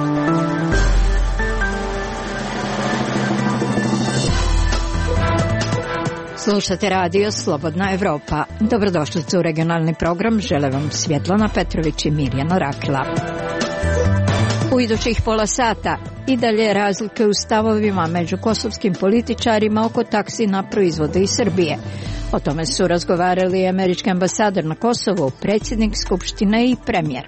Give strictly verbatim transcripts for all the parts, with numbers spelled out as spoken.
Slušate radio Slobodna Evropa. Dobrodošlice u regionalni program. Žele vam Svjetlana Petrović i Mirjana Rakila. U idućih pola sata i dalje razlike u stavovima među kosovskim političarima oko taksi na proizvode iz Srbije. O tome su razgovarali američki ambasador na Kosovu, predsjednik Skupštine i premijer.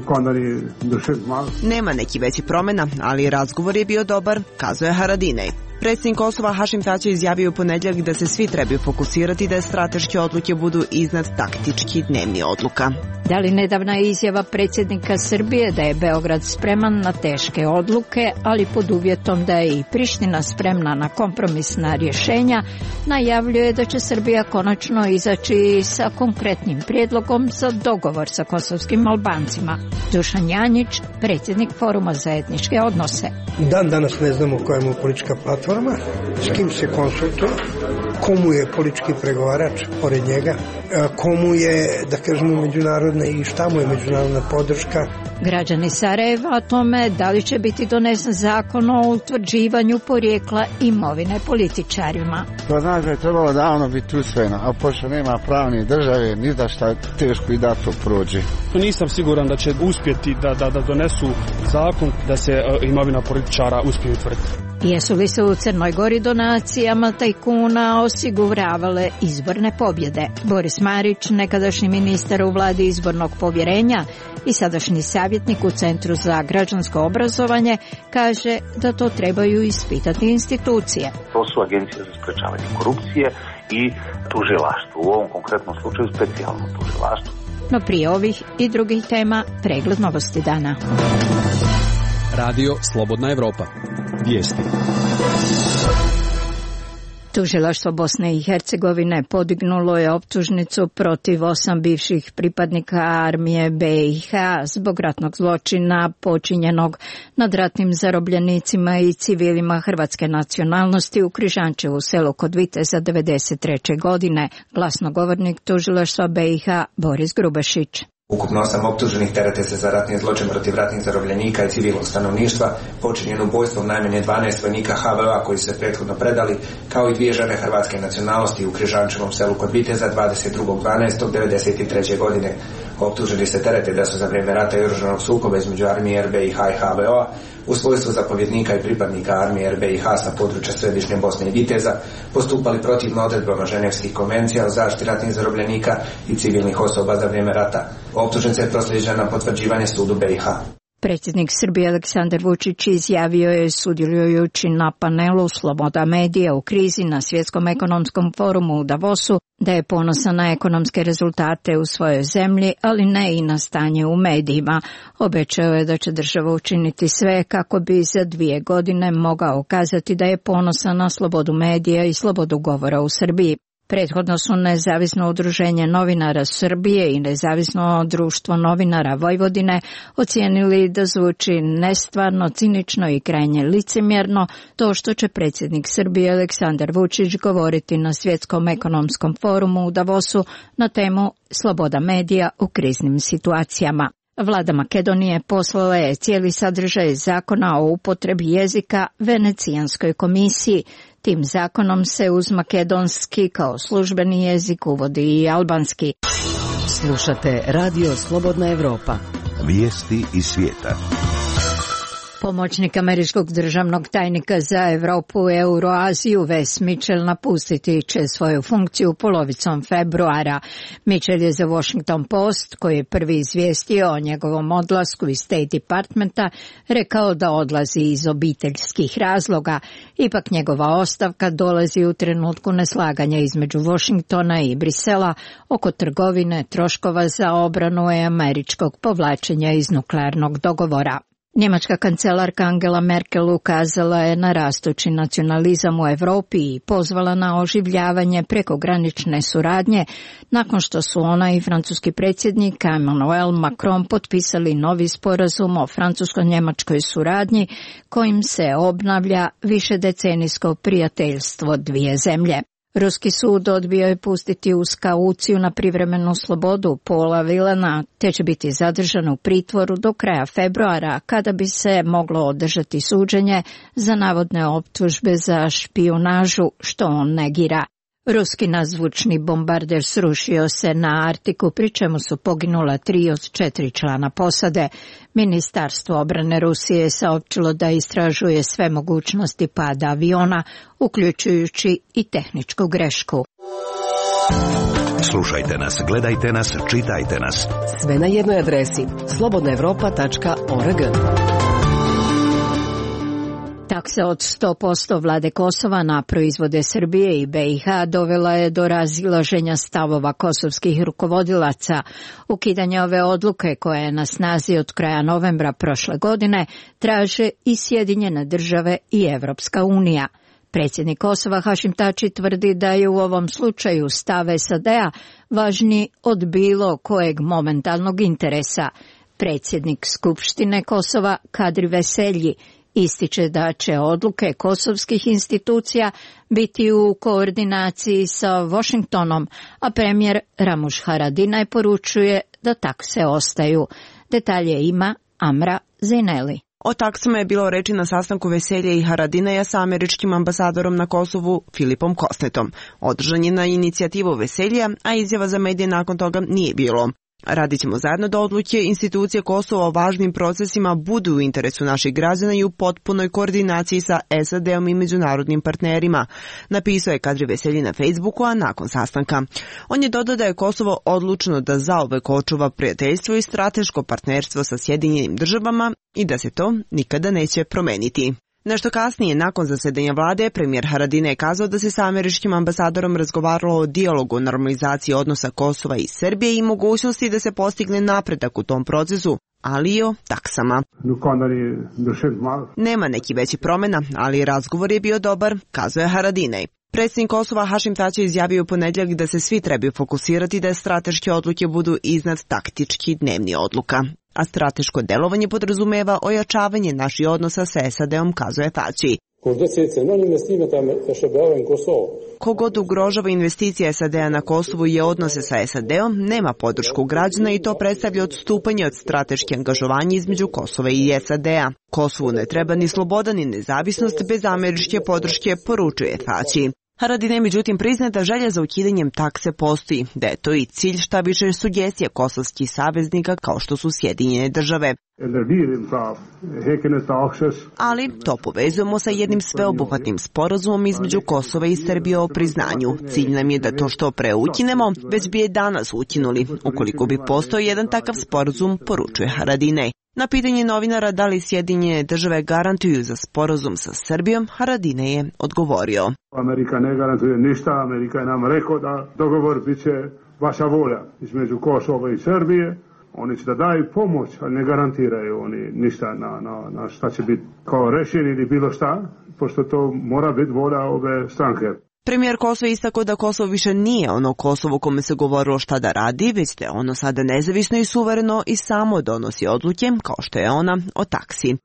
Nema neki veći promjena, ali razgovor je bio dobar, kazuje Haradinaj. Predsjednik Kosova Hašim Tači izjavio u ponedjeljak da se svi trebaju fokusirati da strateške odluke budu iznad taktički dnevni odluka. Da li nedavna izjava predsjednika Srbije da je Beograd spreman na teške odluke, ali pod uvjetom da je i Priština spremna na kompromisna rješenja, najavljuje da će Srbija konačno izaći sa konkretnim prijedlogom za dogovor sa kosovskim Albancima. Dušan Janjić, predsjednik Foruma za etničke odnose. Dan danas ne znamo koja mu politička platforma, s kim se konsultuje, komu je politički pregovarač pored njega, komu je, da kažemo, međunarodna i šta mu je međunarodna podrška. Građani Sarajeva o tome da li će biti donesen zakon o utvrđivanju porijekla imovine političarima. To znači da je trebalo davno biti usvojeno, a pošto nema pravne države, ni da šta teško i da to prođe. Nisam siguran da će uspjeti da, da, da donesu zakon da se uh, imovina političara uspije utvrditi. Jesu li se u Crnoj Gori donacijama tajkuna osiguravale izborne pobjede? Boris Marić, nekadašnji ministar u vladi izbornog povjerenja i sadašnji savjetnik u Centru za građansko obrazovanje, kaže da to trebaju ispitati institucije. To su agencije za sprečavanje korupcije i tužilaštvo, u ovom konkretnom slučaju specijalno tužilaštvo. No prije ovih i drugih tema, pregled novosti dana. Radio Slobodna Evropa. Vijesti. Tužilaštvo Bosne i Hercegovine podignulo je optužnicu protiv osam bivših pripadnika armije be i ha zbog ratnog zločina počinjenog nad ratnim zarobljenicima i civilima hrvatske nacionalnosti u Križančevu, selu kod Viteza, devedeset treće godine. Glasnogovornik tužilaštva be i ha Boris Grubešić. Ukupno osam optuženih terete se za ratni zločin protiv ratnih zarobljenika i civilnog stanovništva, počinjen ubojstvom najmanje dvanaest vojnika ha ve a koji su se prethodno predali, kao i dvije žene hrvatske nacionalnosti u Križančevom selu kod Viteza dvadeset drugog dvanaestog devedeset treće godine. Optuženi se terete da su za vrijeme rata i oružanog sukoba između armije er be i ha i ha ve a u svojstvu zapovjednika i pripadnika armije er be i ha sa područja središnje Bosne i Viteza postupali protivno odredbama Ženevskih konvencija o zaštiti ratnih zarobljenika i civilnih osoba za vrijeme rata. Optužnica je proslijeđena na potvrđivanje sudu be i ha. Predsjednik Srbije Aleksandar Vučić izjavio je, sudjelujući na panelu Sloboda medija u krizi na Svjetskom ekonomskom forumu u Davosu, da je ponosan na ekonomske rezultate u svojoj zemlji, ali ne i na stanje u medijima. Obećao je da će država učiniti sve kako bi za dvije godine mogao kazati da je ponosan na slobodu medija i slobodu govora u Srbiji. Prethodno su Nezavisno udruženje novinara Srbije i Nezavisno društvo novinara Vojvodine ocijenili da zvuči nestvarno, cinično i krajnje licemjerno to što će predsjednik Srbije Aleksandar Vučić govoriti na Svjetskom ekonomskom forumu u Davosu na temu sloboda medija u kriznim situacijama. Vlada Makedonije poslala je cijeli sadržaj zakona o upotrebi jezika Venecijanskoj komisiji. Tim zakonom se uz makedonski kao službeni jezik uvodi i albanski. Slušate Radio Slobodna Evropa. Vijesti iz svijeta. Pomoćnik američkog državnog tajnika za Europu i Euroaziju Wes Mitchell napustiti će svoju funkciju polovicom februara. Mitchell je za Washington Post, koji je prvi izvijestio o njegovom odlasku iz State Departmenta, rekao da odlazi iz obiteljskih razloga. Ipak njegova ostavka dolazi u trenutku neslaganja između Washingtona i Brisela oko trgovine, troškova za obranu i američkog povlačenja iz nuklearnog dogovora. Njemačka kancelarka Angela Merkel ukazala je na rastući nacionalizam u Europi i pozvala na oživljavanje prekogranične suradnje nakon što su ona i francuski predsjednik Emmanuel Macron potpisali novi sporazum o francusko-njemačkoj suradnji kojim se obnavlja višedecenijsko prijateljstvo dvije zemlje. Ruski sud odbio je pustiti uz kauciju na privremenu slobodu Paula Whelana, te će biti zadržan u pritvoru do kraja februara, kada bi se moglo održati suđenje za navodne optužbe za špijunažu, što on negira. Ruski nazvučni bombarder srušio se na Artiku, pri čemu su poginula tri od četiri člana posade. Ministarstvo obrane Rusije je saopćilo da istražuje sve mogućnosti pada aviona, uključujući i tehničku grešku. Slušajte nas, gledajte nas, čitajte nas. Sve na jednoj adresi slobodna evropa tačka org. Taksa od sto posto vlade Kosova na proizvode Srbije i be i ha dovela je do razilaženja stavova kosovskih rukovodilaca. Ukidanje ove odluke, koja je na snazi od kraja novembra prošle godine, traže i Sjedinjene države i Evropska unija. Predsjednik Kosova Hašim Tači tvrdi da je u ovom slučaju stav es a de a važniji od bilo kojeg momentalnog interesa. Predsjednik Skupštine Kosova Kadri Veselji ističe da će odluke kosovskih institucija biti u koordinaciji sa Washingtonom, a premijer Ramuš Haradinaj poručuje da takse ostaju. Detalje ima Amra Zineli. O taksama je bilo reči na sastanku Veselje i Haradinaja sa američkim ambasadorom na Kosovu Filipom Kosnetom. Održan je na inicijativu Veselja, a izjava za medije nakon toga nije bilo. Radit ćemo zajedno da odluke institucije Kosova o važnim procesima budu u interesu naših građana i u potpunoj koordinaciji sa es a de om i međunarodnim partnerima, napisao je Kadri Veselji na Facebooku, a nakon sastanka. On je dodao da je Kosovo odlučno da zauvek očuva prijateljstvo i strateško partnerstvo sa Sjedinjenim državama i da se to nikada neće promeniti. Nešto kasnije, nakon zasedanja vlade, premijer Haradinaj je kazao da se sa američkim ambasadorom razgovaralo o dijalogu o normalizaciji odnosa Kosova i Srbije i mogućnosti da se postigne napredak u tom procesu, ali i o taksama. Nema neki veći promjena, ali razgovor je bio dobar, kazao je Haradinaj. Predsjednik Kosova Hašim Tači izjavio u ponedjeljak da se svi trebaju fokusirati da strateške odluke budu iznad taktički dnevni odluka. A strateško delovanje podrazumeva ojačavanje naših odnosa sa es a de om, kazuje Tači. Kogod ugrožava investicije es a de a na Kosovu i odnose sa es a de om, nema podršku građana i to predstavlja odstupanje od strateške angažovanja između Kosova i es a de a. Kosovu ne treba ni sloboda ni nezavisnost bez američke podrške, poručuje Tači. Haradinaj međutim prizna da želja za ukidanjem takse postoji, da je to i cilj, šta više sugestija kosovskih saveznika kao što su Sjedinjene države. Ali to povezujemo sa jednim sveobuhvatnim sporazumom između Kosova i Srbije o priznanju. Cilj nam je da to što pre ukinemo, već bi je danas ukinuli, ukoliko bi postojao jedan takav sporazum, poručuje Haradinaj. Na pitanje novinara da li Sjedinjene države garantuju za sporazum sa Srbijom, Haradinaj je odgovorio. Amerika ne garantuje ništa, Amerika je nam rekao da dogovor bit će vaša volja između Kosova i Srbije. Oni će da daju pomoć, ali ne garantiraju oni ništa na, na, na šta će biti kao rešenje ili bilo šta, pošto to mora biti volja ove stranke. Premijer Kosova istakao da Kosovo više nije ono Kosovo kome se govorilo šta da radi, već da je ono sada nezavisno i suvereno i samo donosi odluke, kao što je ona o taksi.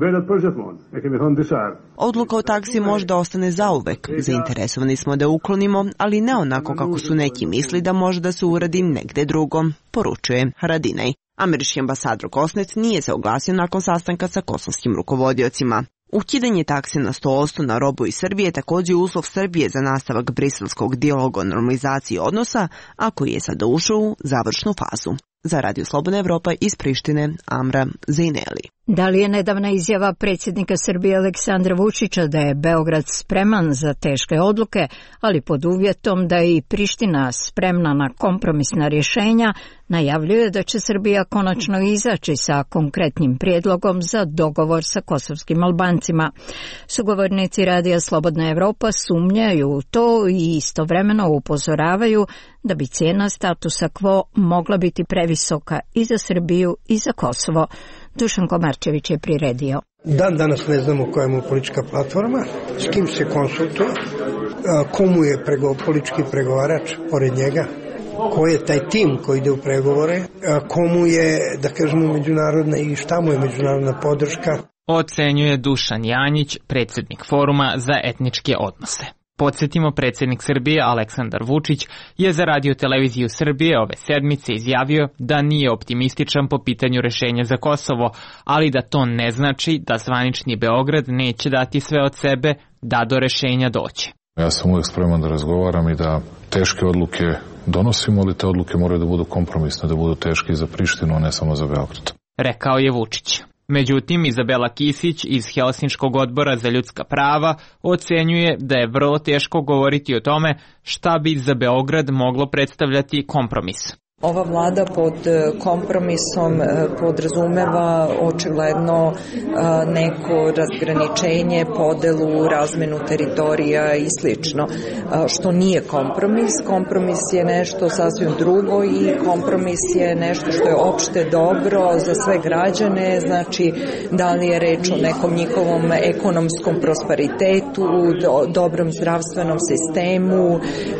Odluka o taksi možda ostane zauvek. Zainteresovani smo da uklonimo, ali ne onako kako su neki misli da može da se uradi negde drugom, poručuje Haradinaj. Američki ambasador Kosnet nije se oglasio nakon sastanka sa kosovskim rukovodiocima. Ukidanje takse na sto posto na robu iz Srbije je također uslov Srbije za nastavak briselskog dijaloga o normalizaciji odnosa, a koji je sada ušao u završnu fazu. Za Radio Slobodna Evropa iz Prištine, Amra Zineli. Da li je nedavna izjava predsjednika Srbije Aleksandra Vučića da je Beograd spreman za teške odluke, ali pod uvjetom da je i Priština spremna na kompromisna rješenja, najavljuje da će Srbija konačno izaći sa konkretnim prijedlogom za dogovor sa kosovskim Albancima. Sugovornici Radija Slobodna Evropa sumnjaju u to i istovremeno upozoravaju da bi cijena statusa quo mogla biti previsoka i za Srbiju i za Kosovo. Dušan Komarčević je priredio. Dan danas ne znamo koja mu politička platforma, s kim se konsultuje, komu je prego, politički pregovarač pored njega, ko je taj tim koji ide u pregovore, komu je, da kažemo, međunarodna i šta mu je međunarodna podrška. Ocenjuje Dušan Janjić, predsjednik Foruma za etničke odnose. Podsjetimo, predsjednik Srbije Aleksandar Vučić je za Radio televiziju Srbije ove sedmice izjavio da nije optimističan po pitanju rešenja za Kosovo, ali da to ne znači da zvanični Beograd neće dati sve od sebe da do rešenja doće. Ja sam uvijek spreman da razgovaram i da teške odluke donosimo, ali te odluke moraju da budu kompromisne, da budu teške i za Prištinu, a ne samo za Beograd. Rekao je Vučić. Međutim, Izabela Kisić iz Helsinškog odbora za ljudska prava ocenjuje da je vrlo teško govoriti o tome šta bi za Beograd moglo predstavljati kompromis. Ova vlada pod kompromisom podrazumeva očigledno neko razgraničenje, podelu, razmenu teritorija i slično, što nije kompromis. Kompromis je nešto sasvim drugo i kompromis je nešto što je opšte dobro za sve građane, znači da li je reč o nekom njihovom ekonomskom prosperitetu, dobrom zdravstvenom sistemu,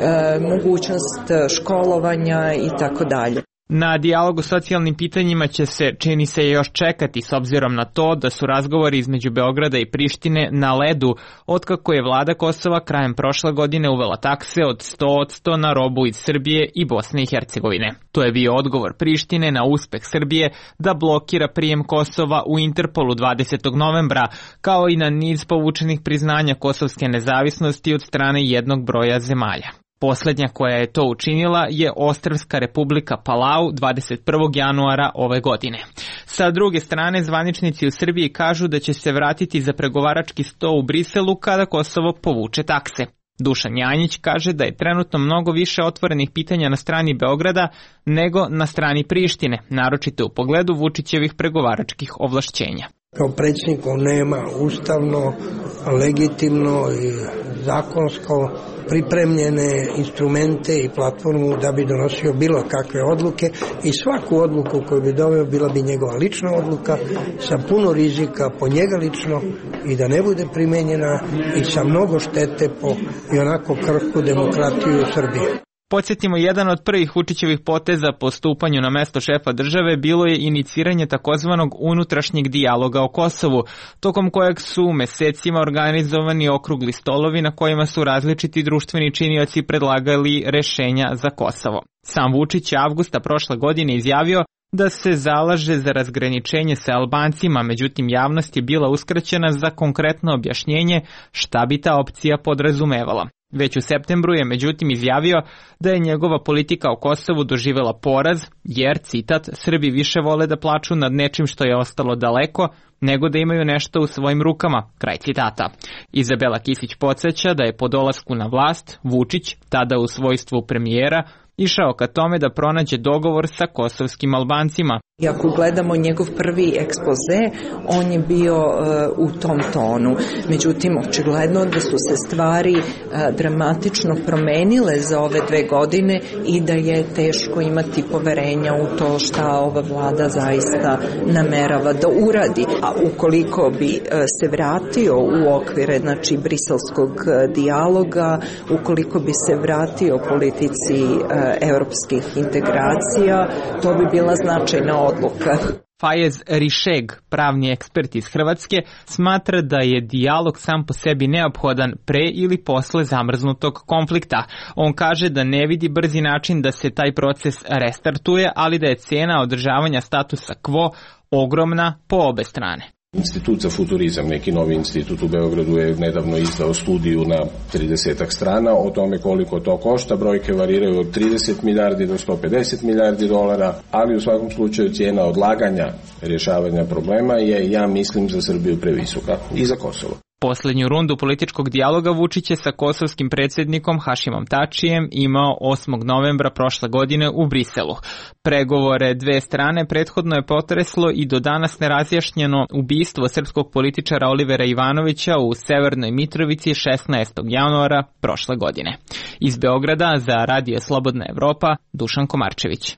mogućnost školovanja i tako dalje. Na dijalog o socijalnim pitanjima će se, čini se, još čekati s obzirom na to da su razgovori između Beograda i Prištine na ledu otkako je vlada Kosova krajem prošle godine uvela takse od sto posto na robu iz Srbije i Bosne i Hercegovine. To je bio odgovor Prištine na uspeh Srbije da blokira prijem Kosova u Interpolu dvadesetog novembra, kao i na niz povučenih priznanja kosovske nezavisnosti od strane jednog broja zemalja. Poslednja koja je to učinila je Ostrvska republika Palau dvadeset prvog januara ove godine. Sa druge strane, zvaničnici u Srbiji kažu da će se vratiti za pregovarački sto u Briselu kada Kosovo povuče takse. Dušan Janjić kaže da je trenutno mnogo više otvorenih pitanja na strani Beograda nego na strani Prištine, naročito u pogledu Vučićevih pregovaračkih ovlašćenja. Kao predsjednik on nema ustavno, legitimno i zakonsko pripremljene instrumente i platformu da bi donosio bilo kakve odluke i svaku odluku koju bi doveo bila bi njegova lična odluka sa puno rizika po njega lično i da ne bude primenjena i sa mnogo štete po i onako krhku demokratiju u Srbiji. Podsjetimo, jedan od prvih Vučićevih poteza po stupanju na mesto šefa države bilo je iniciranje takozvanog unutrašnjeg dijaloga o Kosovu, tokom kojeg su mesecima organizovani okrugli stolovi na kojima su različiti društveni činioci predlagali rešenja za Kosovo. Sam Vučić je avgusta prošle godine izjavio da se zalaže za razgraničenje sa Albancima, međutim javnost je bila uskraćena za konkretno objašnjenje šta bi ta opcija podrazumevala. Već u septembru je međutim izjavio da je njegova politika o Kosovu doživela poraz, jer, citat, Srbi više vole da plaču nad nečim što je ostalo daleko, nego da imaju nešto u svojim rukama, kraj citata. Izabela Kisić podsjeća da je po dolasku na vlast Vučić, tada u svojstvu premijera, išao ka tome da pronađe dogovor sa kosovskim Albancima. I ako gledamo njegov prvi ekspoze, on je bio uh, u tom tonu. Međutim, očigledno da su se stvari uh, dramatično promenile za ove dve godine i da je teško imati poverenja u to šta ova vlada zaista namerava da uradi. A ukoliko bi uh, se vratio u okvire, znači, briselskog uh, dijaloga, ukoliko bi se vratio politici uh, evropskih integracija, to bi bila značajna odluka. Fajez Rišeg, pravni ekspert iz Hrvatske, smatra da je dijalog sam po sebi neophodan pre ili posle zamrznutog konflikta. On kaže da ne vidi brzi način da se taj proces restartuje, ali da je cena održavanja statusa quo ogromna po obe strane. Institut za futurizam, neki novi institut u Beogradu, je nedavno izdao studiju na tridesetak strana o tome koliko to košta. Brojke variraju od trideset milijardi do sto pedeset milijardi dolara, ali u svakom slučaju cijena odlaganja rješavanja problema je, ja mislim, za Srbiju previsoka i za Kosovo. Poslednju rundu političkog dijaloga Vučić je sa kosovskim predsjednikom Hašimom Tačijem imao osmog novembra prošle godine u Briselu. Pregovore dve strane prethodno je potreslo i do danas nerazjašnjeno ubistvo srpskog političara Olivera Ivanovića u Severnoj Mitrovici šesnaestog januara prošle godine. Iz Beograda za Radio Slobodna Evropa, Dušan Komarčević.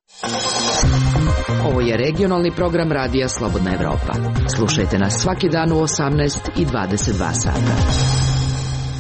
Ovo je regionalni program Radija Slobodna Evropa. Slušajte nas svaki dan u osamnaest i dvadeset dva sata.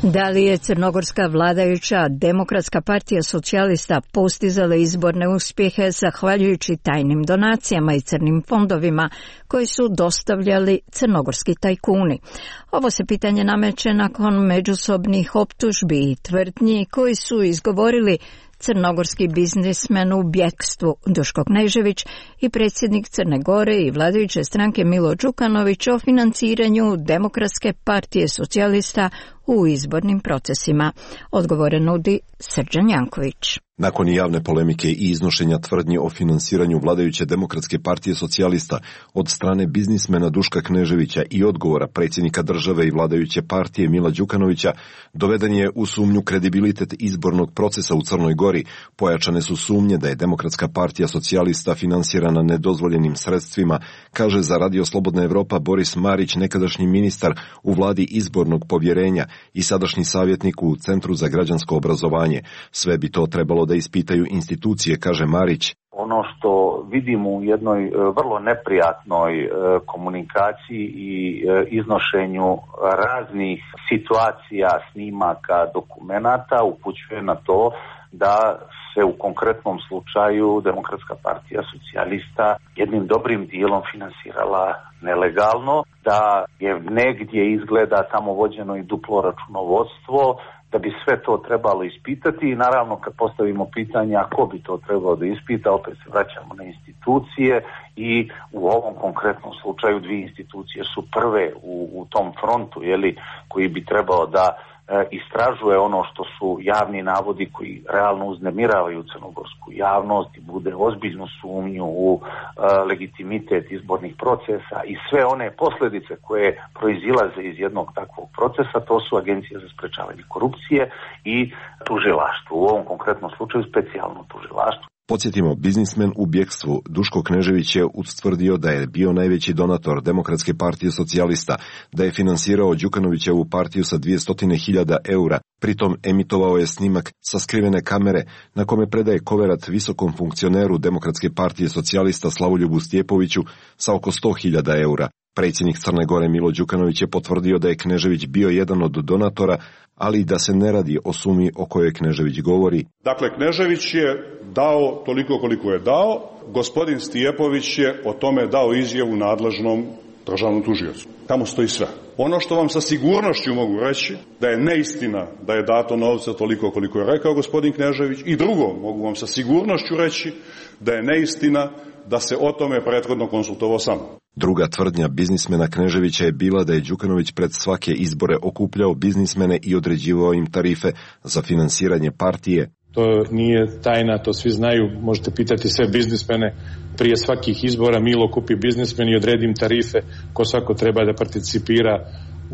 Da li je crnogorska vladajuća Demokratska partija socijalista postizala izborne uspjehe zahvaljujući tajnim donacijama i crnim fondovima koji su dostavljali crnogorski tajkuni? Ovo se pitanje nameće nakon međusobnih optužbi i tvrdnji koji su izgovorili crnogorski biznismen u bjekstvu Duško Knežević i predsjednik Crne Gore i vladajuće stranke Milo Đukanović o financiranju Demokratske partije socijalista u izbornim procesima. Odgovore nudi Srđan Janković. Nakon javne polemike i iznošenja tvrdnji o finansiranju vladajuće Demokratske partije socijalista od strane biznismena Duška Kneževića i odgovora predsjednika države i vladajuće partije Mila Đukanovića, doveden je u sumnju kredibilitet izbornog procesa u Crnoj Gori. Pojačane su sumnje da je Demokratska partija socijalista finansirana nedozvoljenim sredstvima, kaže za Radio Slobodna Evropa Boris Marić, nekadašnji ministar u vladi izbornog povjerenja i sadašnji savjetnik u Centru za građansko obrazovanje. Sve bi to trebalo da ispitaju institucije, kaže Marić. Ono što vidimo u jednoj vrlo neprijatnoj komunikaciji i iznošenju raznih situacija, snimaka, dokumenata upućuje na to da se u konkretnom slučaju Demokratska partija socijalista jednim dobrim dijelom finansirala nelegalno, da je negdje izgleda tamo vođeno i duplo računovodstvo, da bi sve to trebalo ispitati i naravno kad postavimo pitanje a ko bi to trebao da ispita, opet se vraćamo na institucije i u ovom konkretnom slučaju dvije institucije su prve u, u tom frontu, jeli, koji bi trebao da e, istražuje ono što su javni navodi koji realno uznemiravaju crnogorsku javnost i bude ozbiljnu sumnju u e, legitimitet izbornih procesa i sve one posljedice koje proizilaze iz jednog takvog procesa, to su Agencija za sprečavanje korupcije i tužilaštvo, u ovom konkretnom slučaju specijalno tužilaštvo. Podsjetimo, biznismen u bjekstvu Duško Knežević je ustvrdio da je bio najveći donator Demokratske partije socijalista, da je finansirao Đukanovićevu partiju sa dvjesto hiljada eura, pritom emitovao je snimak sa skrivene kamere na kome predaje koverat visokom funkcioneru Demokratske partije socijalista Slavoljubu Stjepoviću sa oko sto hiljada eura. Predsjednik Crne Gore Milo Đukanović je potvrdio da je Knežević bio jedan od donatora, ali da se ne radi o sumi o kojoj Knežević govori. Dakle, Knežević je dao toliko koliko je dao, gospodin Stjepović je o tome dao izjavu nadležnom državnom tužiocu. Tamo stoji sve. Ono što vam sa sigurnošću mogu reći, da je neistina da je dato novca toliko koliko je rekao gospodin Knežević, i drugo, mogu vam sa sigurnošću reći da je neistina da se o tome prethodno konsultovao sam. Druga tvrdnja biznismena Kneževića je bila da je Đukanović pred svake izbore okupljao biznismene i određivao im tarife za finansiranje partije. To nije tajna, to svi znaju, možete pitati sve biznismene. Prije svakih izbora Milo kupi biznismen i odredi im tarife ko svako treba da participira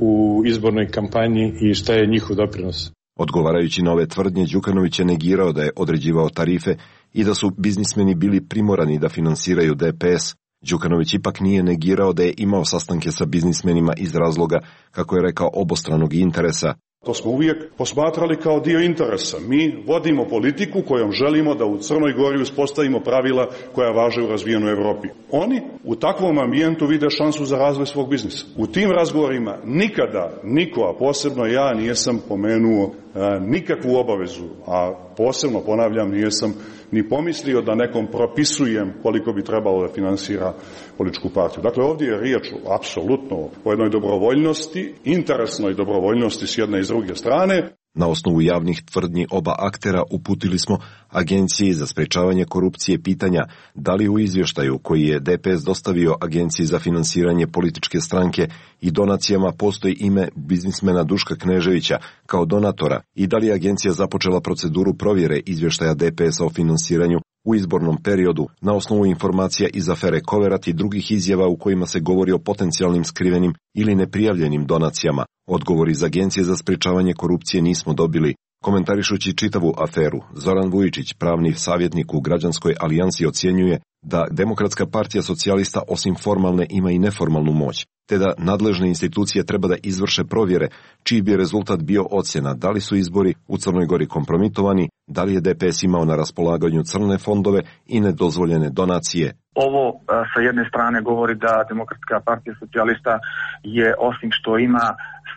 u izbornoj kampanji i šta je njihov doprinos. Odgovarajući na ove tvrdnje, Đukanović je negirao da je određivao tarife i da su biznismeni bili primorani da finansiraju D P S. Đukanović ipak nije negirao da je imao sastanke sa biznismenima iz razloga, kako je rekao, obostranog interesa. To smo uvijek posmatrali kao dio interesa. Mi vodimo politiku kojom želimo da u Crnoj Gori uspostavimo pravila koja važe u razvijenoj Europi. Oni u takvom ambijentu vide šansu za razvoj svog biznisa. U tim razgovorima nikada niko, a posebno ja, nijesam pomenuo a, nikakvu obavezu, a posebno, ponavljam, nijesam ni pomislio da nekom propisujem koliko bi trebalo da finansira političku partiju. Dakle, ovdje je riječ apsolutno o jednoj dobrovoljnosti, interesnoj dobrovoljnosti s jedne i s druge strane. Na osnovu javnih tvrdnji oba aktera uputili smo Agenciji za sprečavanje korupcije pitanja da li u izvještaju koji je D P S dostavio Agenciji za finansiranje političke stranke i donacijama postoji ime biznismena Duška Kneževića kao donatora i da li je Agencija započela proceduru provjere izvještaja D P S-a o finansiranju u izbornom periodu na osnovu informacija iz afere Koverat i drugih izjava u kojima se govori o potencijalnim skrivenim ili neprijavljenim donacijama. Odgovor iz Agencije za sprečavanje korupcije nismo dobili. Komentarišući čitavu aferu, Zoran Vujičić, pravni savjetnik u Građanskoj alijansi, ocjenjuje da Demokratska partija socijalista osim formalne ima i neformalnu moć, te da nadležne institucije treba da izvrše provjere čiji bi rezultat bio ocjena da li su izbori u Crnoj Gori kompromitovani, da li je D P S imao na raspolaganju crne fondove i nedozvoljene donacije. Ovo sa jedne strane govori da Demokratska partija socijalista je, osim što ima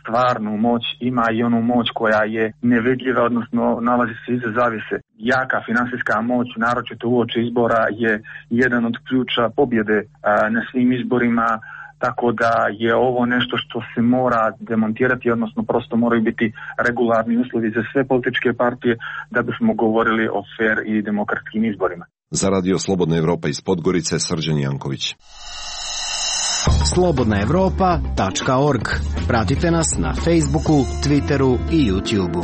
stvarnu moć, ima i onu moć koja je nevidljiva, odnosno nalazi se iza zavjese. Jaka finansijska moć, naročito uoči izbora, je jedan od ključa pobjede a, na svim izborima, tako da je ovo nešto što se mora demontirati, odnosno prosto moraju biti regularni uslovi za sve političke partije da bismo govorili o fer i demokratskim izborima. Za Radio Slobodna Evropa iz Podgorice, Srđan Janković. slobodna evropa tačka org. Pratite nas na Facebooku, Twitteru i YouTubeu.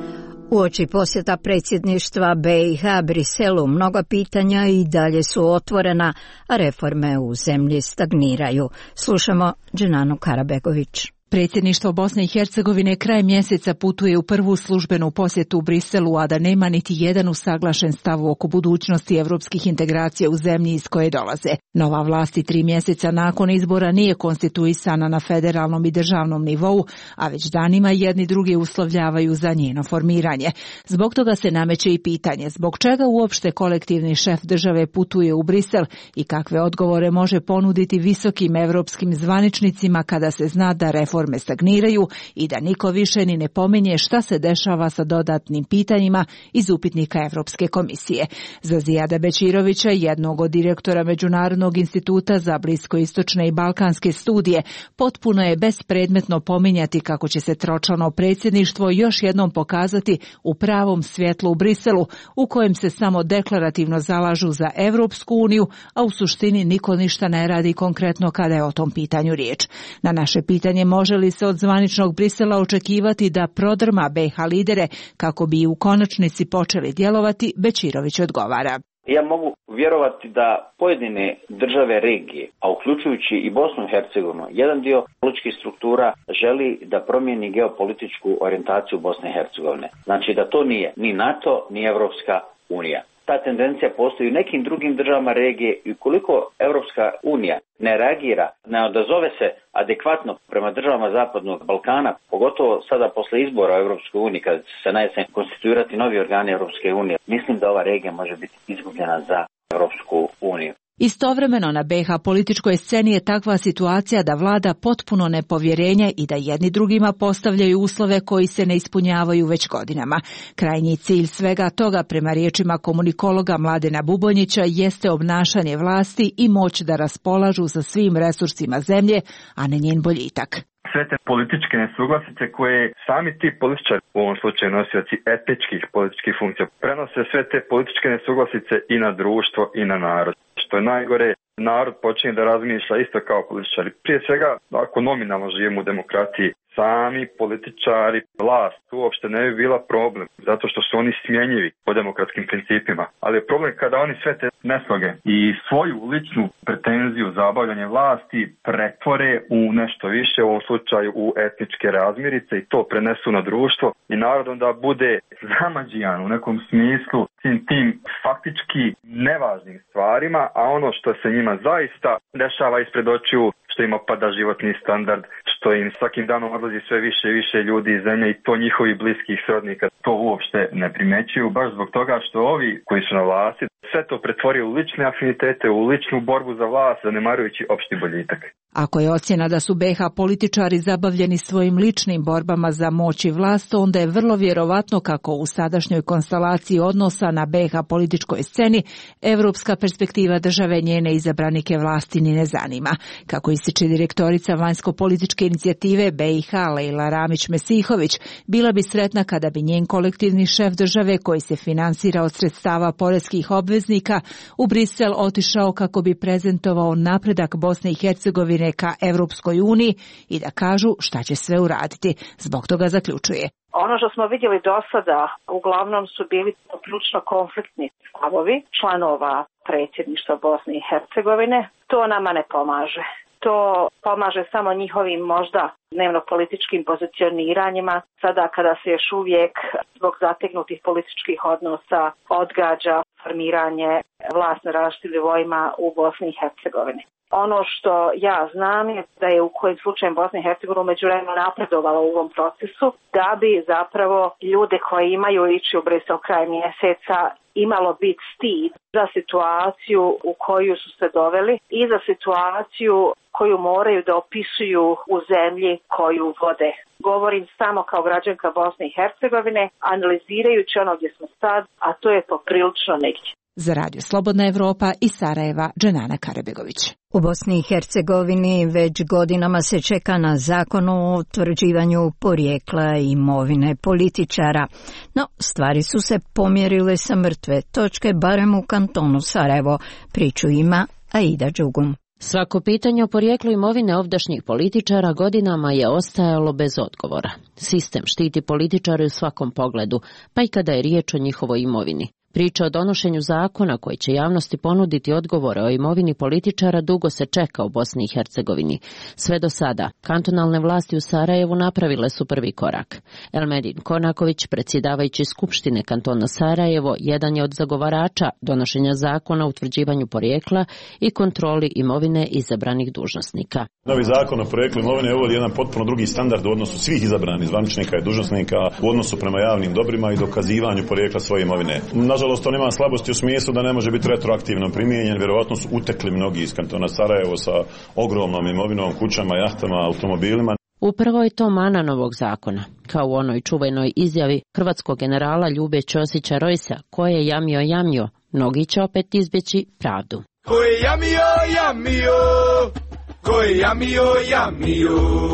Uoči posjeta predsjedništva B i H Briselu mnoga pitanja i dalje su otvorena, a reforme u zemlji stagniraju. Slušamo Dženanu Karabegović. Predsjedništvo Bosne i Hercegovine kraj mjeseca putuje u prvu službenu posjetu u Briselu, a da nema niti jedan usaglašen stav oko budućnosti evropskih integracija u zemlji iz koje dolaze. Nova vlast i tri mjeseca nakon izbora nije konstituisana na federalnom i državnom nivou, a već danima jedni drugi uslovljavaju za njeno formiranje. Zbog toga se nameće i pitanje zbog čega uopšte kolektivni šef države putuje u Brisel i kakve odgovore može ponuditi visokim evropskim zvaničnicima kada se zna da reforme Reforme stagniraju i da niko više ni ne pominje šta se dešava sa dodatnim pitanjima iz upitnika Evropske komisije. Za Zijada Bećirovića, jednog od direktora Međunarodnog instituta za bliskoistočne i balkanske studije, potpuno je bespredmetno pominjati kako će se tročlano predsjedništvo još jednom pokazati u pravom svjetlu u Briselu, u kojem se samo deklarativno zalažu za Evropsku uniju, a u suštini niko ništa ne radi konkretno kada je o tom pitanju riječ. Na naše pitanje može Može li se od zvaničnog Brisela očekivati da prodrma B iH lidere kako bi u konačnici počeli djelovati, Bećirović odgovara. Ja mogu vjerovati da pojedine države regije, a uključujući i Bosnu i Hercegovinu, jedan dio političkih struktura želi da promijeni geopolitičku orijentaciju Bosne i Hercegovine. Znači da to nije ni NATO, ni Evropska unija. Ta tendencija postoji u nekim drugim državama regije i ukoliko Evropska unija ne reagira, ne odazove se adekvatno prema državama Zapadnog Balkana, pogotovo sada posle izbora u Evropskoj uniji, kad se na jesen konstituirati novi organi Evropske unije, mislim da ova regija može biti izgubljena za Evropsku uniju. Istovremeno na B iH političkoj sceni je takva situacija da vlada potpuno nepovjerenje i da jedni drugima postavljaju uslove koji se ne ispunjavaju već godinama. Krajnji cilj svega toga, prema riječima komunikologa Mladena Bubonjića, jeste obnašanje vlasti i moć da raspolažu sa svim resursima zemlje, a ne njen boljitak. Sve te političke nesuglasice koje sami ti političari, u ovom slučaju nosioci etničkih političkih funkcija, prenose sve te političke nesuglasice i na društvo i na narod. Što je najgore, narod počinje da razmišlja isto kao političari. Prije svega, ako nominalno živimo u demokratiji, sami političari, vlast uopšte ne bi bila problem, zato što su oni smjenjivi po demokratskim principima. Ali je problem kada oni sve te nesloge i svoju ličnu pretenziju za obavljanje vlasti pretvore u nešto više, u ovom slučaju u etničke razmirice, i to prenesu na društvo i narod onda bude zamađijan u nekom smislu tim, tim faktički nevažnim stvarima, a ono što se njima zaista dešava ispred očiju, što im opada životni standard, što im svakim danom odlazi sve više i više ljudi iz zemlje i to njihovi bliskih srodnika to uopšte ne primećuju, baš zbog toga što ovi koji su na vlasti sve to pretvorio u lične afinitete, u ličnu borbu za vlast, zanemarujući opšti boljitak. Ako je ocjena da su B iH političari zabavljeni svojim ličnim borbama za moć i vlast, onda je vrlo vjerovatno kako u sadašnjoj konstelaciji odnosa na B iH političkoj sceni evropska perspektiva države njene izabranike vlasti ni ne zanima. Kako ističe direktorica vanjsko-političke inicijative B iH Lejla Ramić-Mesihović, bila bi sretna kada bi njen kolektivni šef države, koji se finansira od sredstava poreskih obveznika, u Brisel otišao kako bi prezentovao napredak Bosne i Hercegovine ka Evropskoj uniji i da kažu šta će sve uraditi. Zbog toga zaključuje. Ono što smo vidjeli do sada uglavnom su bili ključno konfliktni stavovi članova predsjedništva Bosne i Hercegovine. To nama ne pomaže. To pomaže samo njihovim možda dnevno-političkim pozicioniranjima, sada kada se još uvijek zbog zategnutih političkih odnosa odgađa formiranje vlasti na različitim nivoima u Bosni i Hercegovini. Ono što ja znam je da je u kojim slučajem Bosna i Hercegovina međuvremeno napredovala u ovom procesu, da bi zapravo ljude koji imaju ići u Brisel kraj mjeseca imalo biti stid za situaciju u koju su se doveli i za situaciju koju moraju da opisuju u zemlji koju vode. Govorim samo kao građanka Bosne i Hercegovine, analizirajući ono gdje smo sad, a to je poprilično negdje. Za Radio Slobodna Evropa iz Sarajeva, Dženana Karabegović. U Bosni i Hercegovini već godinama se čeka na zakon o utvrđivanju porijekla imovine političara, no stvari su se pomjerile sa mrtve točke, barem u kantonu Sarajevo. Priču ima Aida Đugum. Svako pitanje o porijeklu imovine ovdašnjih političara godinama je ostajalo bez odgovora. Sistem štiti političare u svakom pogledu, pa i kada je riječ o njihovoj imovini. Priča o donošenju zakona koji će javnosti ponuditi odgovore o imovini političara dugo se čeka u Bosni i Hercegovini. Sve do sada, kantonalne vlasti u Sarajevu napravile su prvi korak. Elmedin Konaković, predsjedavajući Skupštine kantona Sarajevo, jedan je od zagovarača donošenja zakona o utvrđivanju porijekla i kontroli imovine izabranih dužnosnika. Novi zakon o porijeklu imovine uvodi jedan potpuno drugi standard u odnosu svih izabranih zvaničnika i dužnosnika u odnosu prema javnim dobrima i dokazivanju porijekla svoje imovine. Nažalost, on ima slabosti u smislu da ne može biti retroaktivno primijenjen. Vjerovatno su utekli mnogi iz kantona Sarajevo sa ogromnom imovinom, kućama, jahtama, automobilima. Upravo je to mana novog zakona, kao u onoj čuvenoj izjavi hrvatskog generala Ljube Ćosića Rojsa, ko je jamio, jamio, mnogi će opet izbjeći pravdu. Ko je jamio, jamio, ko je jamio, jamio.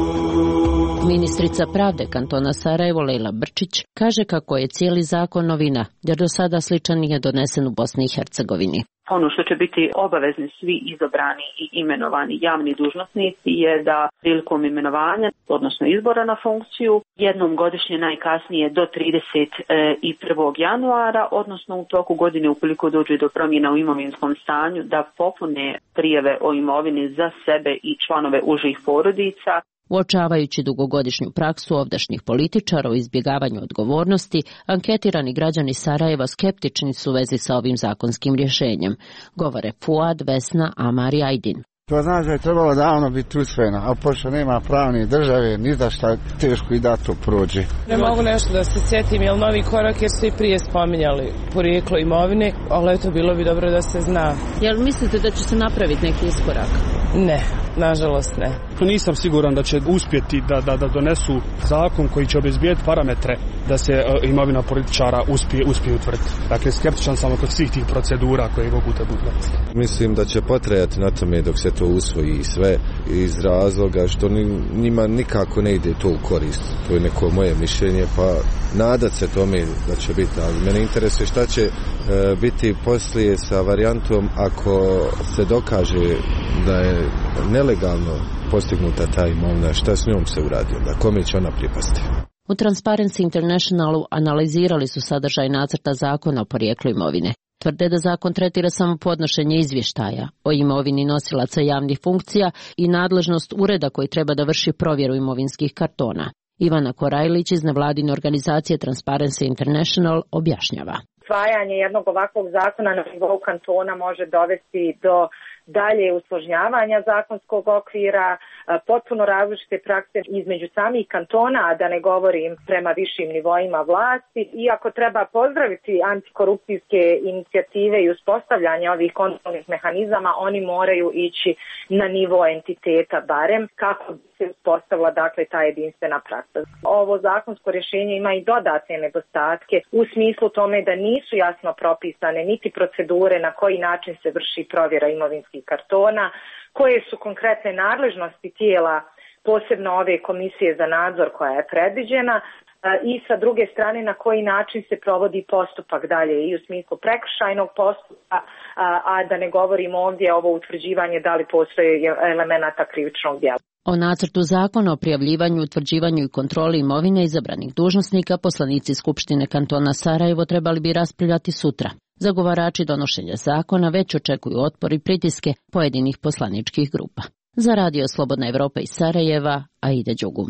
Ministrica pravde kantona Sarajevo Lejla Brčić kaže kako je cijeli zakon novina, jer do sada sličan nije donesen u Bosni i Hercegovini. Ono što će biti obavezni svi izabrani i imenovani javni dužnosnici je da prilikom imenovanja, odnosno izbora na funkciju, jednom godišnje najkasnije do trideset prvog januara, odnosno u toku godine ukoliko dođe do promjena u imovinskom stanju, da popune prijave o imovini za sebe i članove užih porodica. Uočavajući dugogodišnju praksu ovdašnjih političara o izbjegavanju odgovornosti, anketirani građani Sarajeva skeptični su u vezi sa ovim zakonskim rješenjem, govore Fuad, Vesna, Amar i Ajdin. To znači da je trebalo davno biti usvojeno, a pošto nema pravne države, ni za šta teško i da to prođe. Ne mogu nešto da se sjetim, je li novi korak, jer su i prije spominjali porijeklo imovine, ali eto, bilo bi dobro da se zna. Jel mislite da će se napraviti neki iskorak? Ne, nažalost ne. Nisam siguran da će uspjeti da, da, da donesu zakon koji će obezbijeti parametre da se uh, imovina političara uspije, uspije utvrditi. Dakle, skeptičan sam oko svih tih procedura koje mogu da budu. Mislim da će potrajati na tome dok se to usvoji sve iz razloga što njima nikako ne ide to u korist. To je neko moje mišljenje, pa nadat se tome da će biti. Ali mene interesuje šta će uh, biti poslije sa varijantom ako se dokaže da je nelegalno postignuta ta imovina, šta s njom se uradi, da kome će ona pripasti. U Transparency Internationalu analizirali su sadržaj nacrta zakona o porijeklu imovine. Tvrde da zakon tretira samo podnošenje izvještaja o imovini nosilaca javnih funkcija i nadležnost ureda koji treba da vrši provjeru imovinskih kartona. Ivana Korajlić iz nevladine organizacije Transparency International objašnjava. Usvajanje jednog ovakvog zakona na nivou kantona može dovesti do dalje usložnjavanja zakonskog okvira, potpuno različite prakse između samih kantona, a da ne govorim prema višim nivoima vlasti. Iako treba pozdraviti antikorupcijske inicijative i uspostavljanje ovih kontrolnih mehanizama, oni moraju ići na nivo entiteta barem kako bi se uspostavila dakle ta jedinstvena praksa. Ovo zakonsko rješenje ima i dodatne nedostatke u smislu tome da nisu jasno propisane niti procedure na koji način se vrši provjera imovinskih kartona, koje su konkretne nadležnosti tijela, posebno ove komisije za nadzor koja je predviđena, i sa druge strane na koji način se provodi postupak dalje i u smislu prekršajnog postupka, a da ne govorimo ovdje ovo utvrđivanje da li postoje elemenata krivičnog djela. O nacrtu zakona o prijavljivanju, utvrđivanju i kontroli imovine izabranih dužnosnika poslanici Skupštine kantona Sarajevo trebali bi raspravljati sutra. Zagovarači donošenja zakona već očekuju otpor i pritiske pojedinih poslaničkih grupa. Za Radio Slobodna Evropa iz Sarajeva, Aida Đugum.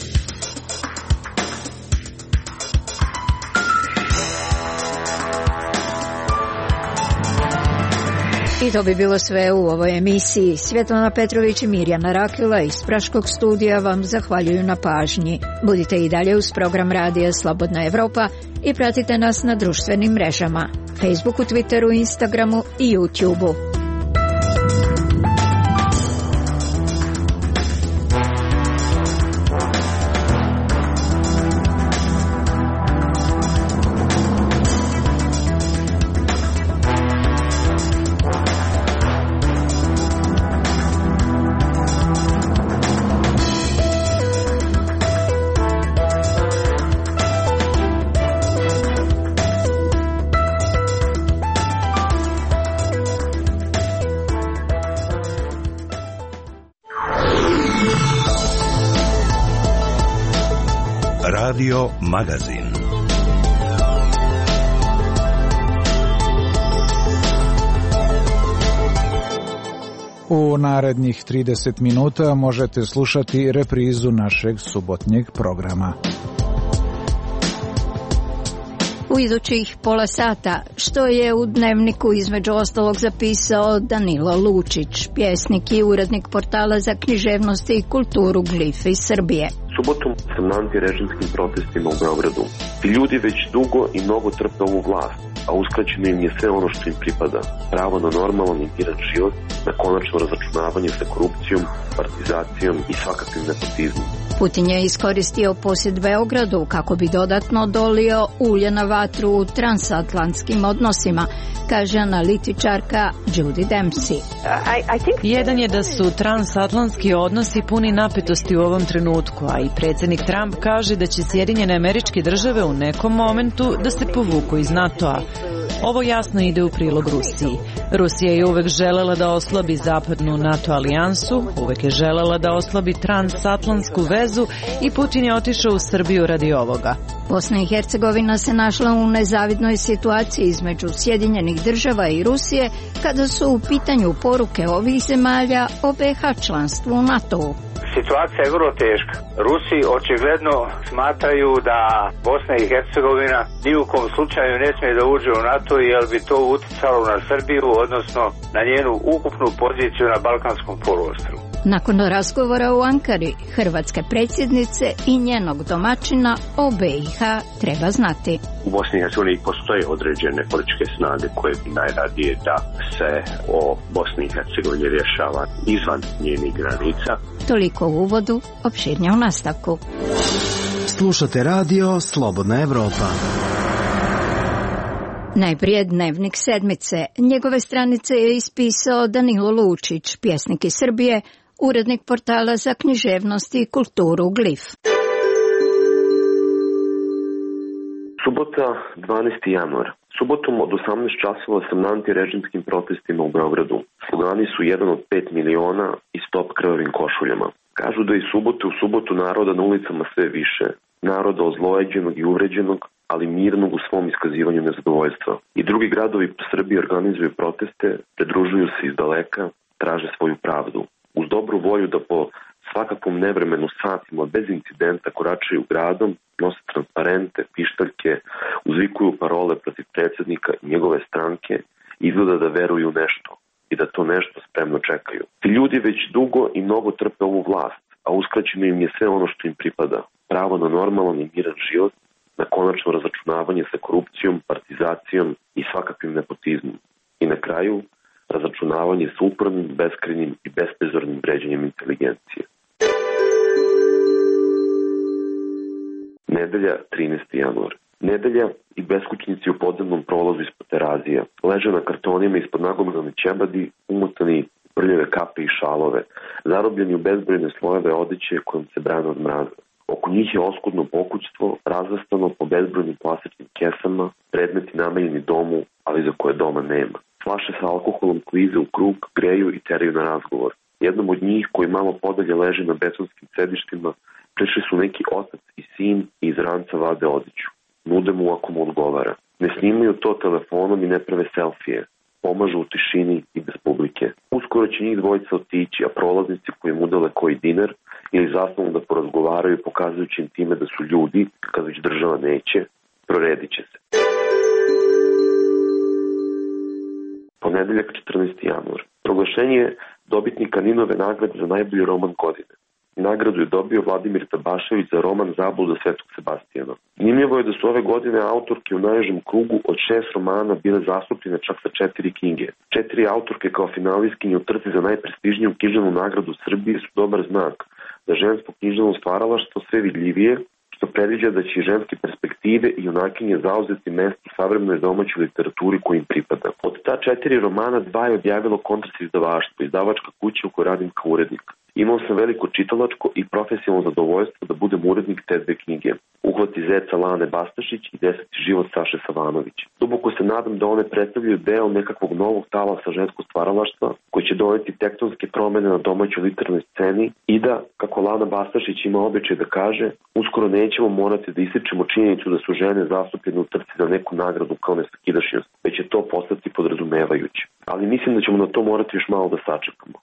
I to bi bilo sve u ovoj emisiji. Svjetlana Petrović i Mirjana Rakila iz Praškog studija vam zahvaljuju na pažnji. Budite i dalje uz program Radija Slobodna Evropa i pratite nas na društvenim mrežama, Facebooku, Twitteru, Instagramu i YouTubeu. Radio Magazin. U narednih trideset minuta možete slušati reprizu našeg subotnjeg programa. U idućih pola sata, što je u Dnevniku između ostalog zapisao Danilo Lučić, pjesnik i urednik portala za književnost i kulturu Glif iz Srbije. Subotom sam na antirežimskim protestima u Beogradu. Ti ljudi već dugo i mnogo trpe ovu vlast, a uskraćeno im je sve ono što im pripada. Pravo na normalan i miran život, na konačno razračunavanje sa korupcijom, partizacijom i svakakvim nepotizmom. Putin je iskoristio posjet Beogradu kako bi dodatno dolio ulje na vatru u transatlantskim odnosima, kaže analitičarka Judy Dempsey. Jedan je da su transatlantski odnosi puni napetosti u ovom trenutku, a i predsjednik Trump kaže da će Sjedinjene Američke Države u nekom momentu da se povuku iz NATO-a. Ovo jasno ide u prilog Rusiji. Rusija je uvek želela da oslabi zapadnu NATO alijansu, uvek je želela da oslabi transatlantsku vezu i Putin je otišao u Srbiju radi ovoga. Bosna i Hercegovina se našla u nezavidnoj situaciji između Sjedinjenih Država i Rusije kada su u pitanju poruke ovih zemalja o be ha članstvu u NATO-u. Situacija je vrlo teška. Rusi očigledno smatraju da Bosna i Hercegovina ni u kom slučaju ne smije da uđe u NATO, jer bi to uticalo na Srbiju, odnosno na njenu ukupnu poziciju na Balkanskom poluostrvu. Nakon razgovora u Ankari, hrvatske predsjednice i njenog domaćina o be ha treba znati. U Bosni i Hercegovini postoje određene političke snage koje bi najradije da se o Bosni i Hercegovini rješava izvan njenih granica. Toliko u uvodu, opširnije u nastavku. Slušate radio Slobodna Evropa. Najprije Dnevnik sedmice. Njegove stranice je ispisao Danilo Lučić, pjesnik iz Srbije, urednik portala za književnost i kulturu Glif. Subota, dvanaesti januar. Subotom od osamnaest časova sam na antirežimskim protestima u Beogradu. Slogani su jedan od pet miliona i stop krvavim košuljama. Kažu da i subote u subotu naroda na ulicama sve više. Naroda ozlojeđenog i uvređenog, ali mirnog u svom iskazivanju nezadovoljstva. I drugi gradovi po Srbiji organizuju proteste, pridružuju se iz daleka, traže svoju pravdu. Uz dobru volju da po svakakvom nevremenu satima bez incidenta koračaju gradom, nose transparente, pištaljke, uzvikuju parole protiv predsjednika i njegove stranke, izgleda da veruju nešto i da to nešto spremno čekaju. Ti ljudi već dugo i mnogo trpe ovu vlast, a uskraćeno im je sve ono što im pripada. Pravo na normalan i miran život, na konačno razračunavanje sa korupcijom, partizacijom i svakakvim nepotizmom. I na kraju, razračunavanje s upornim, beskrajnim i besprizornim vređanjem inteligencije. Nedelja, trinaesti januar. Nedelja i beskućnici u podzemnom prolazu ispod Terazija. Leže na kartonima ispod nagomilane ćebadi, umotani u prljave kape i šalove, zarobljeni u bezbrojne slojeve odeće kojom se brane od mraza. Oko njih je oskudno pokućstvo, razvrstano po bezbrojnim plastičnim kesama, predmeti namenjeni domu, ali za koje doma nema. Flaše sa alkoholom klize u krug, greju i teraju na razgovor. Jednom od njih, koji malo podalje leži na betonskim sedištima, prišli su neki otac i sin i iz ranca vade odeću. Nude mu ako mu odgovara. Ne snimaju to telefonom i ne prave selfije. Pomažu u tišini i bez publike. Uskoro će njih dvojica otići, a prolaznici koji mu udale koji dinar ili zasnovu da porazgovaraju pokazujući im time da su ljudi, kad već država neće, proredit će se. Ponedeljak, četrnaesti januar. Proglašenje dobitnika Ninove nagrade za najbolji roman godine. Nagradu je dobio Vladimir Tabašević za roman Zabluda Svetog Sebastijana. Zanimljivo je da su ove godine autorke u najvežem krugu od šest romana bile zastupljene čak sa četiri knjige. Četiri autorke kao finalistkinje u trci za najprestižniju književnu nagradu u Srbiji su dobar znak da žensko književno stvaralaštvo sve vidljivije, što predviđa da će ženske perspektive i junakinje zauzeti mesto u savremenoj domaćoj literaturi koji im pripada. Od ta četiri romana dva je objavilo Kontras izdavaštvo, izdavačka kuća u kojoj radim kao urednik. Imao sam veliko čitalačko i profesionalno zadovoljstvo da budem urednik te dve knjige. Uhvati zeca Lane Bastašić i Deseti život Saše Savanović. Duboko se nadam da one predstavljaju deo nekakvog novog talasa ženskog stvaralaštva koji će doneti tektonske promene na domaćoj literarnoj sceni i da, kako Lana Bastašić ima običaj da kaže, uskoro nećemo morati da ističemo činjenicu da su žene zastupljene u trci za neku nagradu kao nesakidašnjost, već će to postati podrazumevajuće. Ali mislim da ćemo na to morati još malo da sačekamo.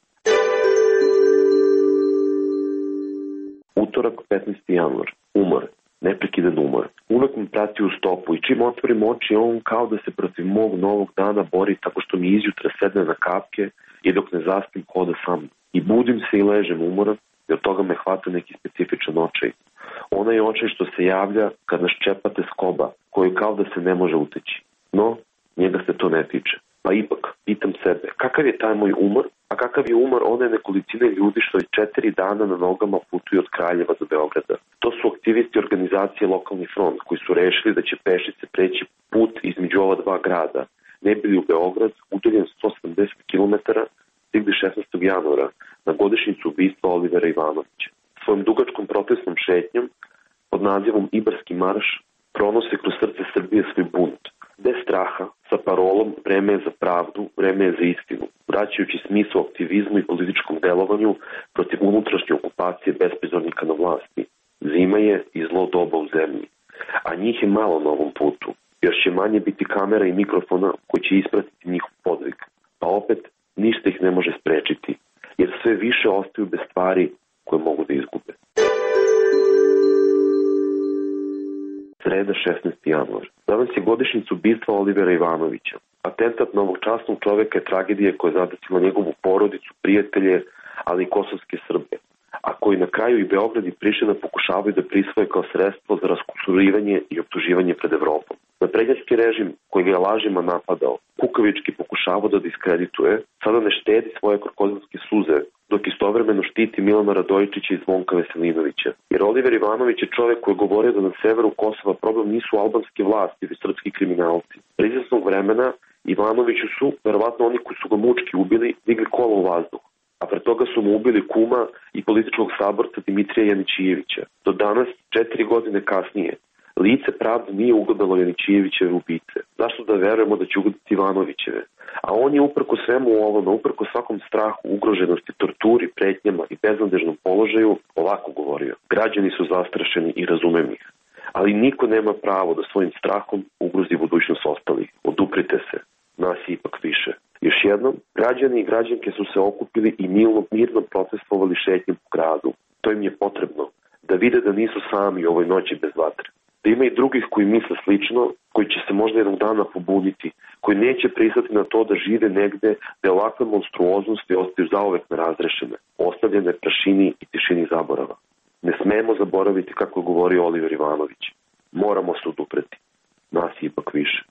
Utorak, petnaesti januar. Umor. Neprekidan umor. Uvek me prati u stopu i čim otvorim oči, on kao da se protiv mog novog dana bori tako što mi izjutra sedne na kapke i dok ne zaspim hoda sam. I budim se i ležem umoran i od toga me hvata neki specifičan očaj. Onaj očaj što se javlja kad nas čepate skoba, koji kao da se ne može uteći. No, njega se to ne tiče. Pa ipak, pitam sebe, kakav je taj moj umor, a kakav je umor one nekolicine ljudi što je četiri dana na nogama putuju od Kraljeva do Beograda. To su aktivisti organizacije Lokalni front, koji su rešili da će pešice preći put između ova dva grada. Ne bili u Beograd, udaljen sto sedamdeset kilometara, stigli šesnaestog januara na godišnjicu ubistva Olivera Ivanovića. Svojom dugačkom protestnom šetnjom pod nazivom Ibarski marš pronose kroz srce Srbije svoj bunt. Bez straha, sa parolom vreme je za pravdu, vreme je za istinu, vraćajući smisao aktivizmu i političkom delovanju protiv unutrašnje okupacije besprizornika na vlasti. Zima je i zlo doba u zemlji, a njih je malo na ovom putu. Još će manje biti kamera i mikrofona koji će ispratiti njihov podvig. Pa opet, ništa ih ne može sprečiti, jer sve više ostaju bez stvari koje mogu da izgube. Sreda, šesnaesti januar. Danas je godišnjica ubistva Olivera Ivanovića. Atentat na ovog časnog čoveka je tragedija koja je zadesila njegovu porodicu, prijatelje, ali i kosovske Srbe, a koji na kraju i Beograd i Priština pokušavaju da prisvoje kao sredstvo za raskusurivanje i optuživanje pred Evropom. Naprednjački režim koji ga je lažima napadao, kukavički pokušavao da diskredituje, sada ne štedi svoje krokodilske suze, dok istovremeno štiti Milana Radojičića i Zvonka Veselinovića. Jer Oliver Ivanović je čovek koji je govorio da na severu Kosova problem nisu albanske vlasti, već srpski kriminalci. Pre izvesnog vremena Ivanoviću su, verovatno oni koji su ga mučki ubili, digli kola u vazduh, a pre toga su mu ubili kuma i političkog saborca Dimitrija Janićijevića. Do danas, četiri godine kasnije, lice pravde nije ugledalo Janićijevićeve ubice. Zašto da verujemo da će ugledati Ivanovićeve? A on je uprko svemu ovome, uprko svakom strahu, ugroženosti, torturi, pretnjama i beznadežnom položaju ovako govorio. Građani su zastrašeni i razumem ih. Ali niko nema pravo da svojim strahom ugrozi budućnost ostalih. Oduprite se. Nas je ipak više. Još jednom, građani i građanke su se okupili i mirno, mirno protestovali šetnjem po gradu. To im je potrebno. Da vide da nisu sami u ovoj noći bez vatre. Da ima i drugih koji misle slično, koji će se možda jednog dana pobuniti, koji neće pristati na to da žive negde da ovakve monstruoznosti ostaju zauvek nerazrešene, ostavljene prašini i tišini zaborava. Ne smemo zaboraviti kako je govorio Oliver Ivanović. Moramo se odupreti. Nas je ipak više.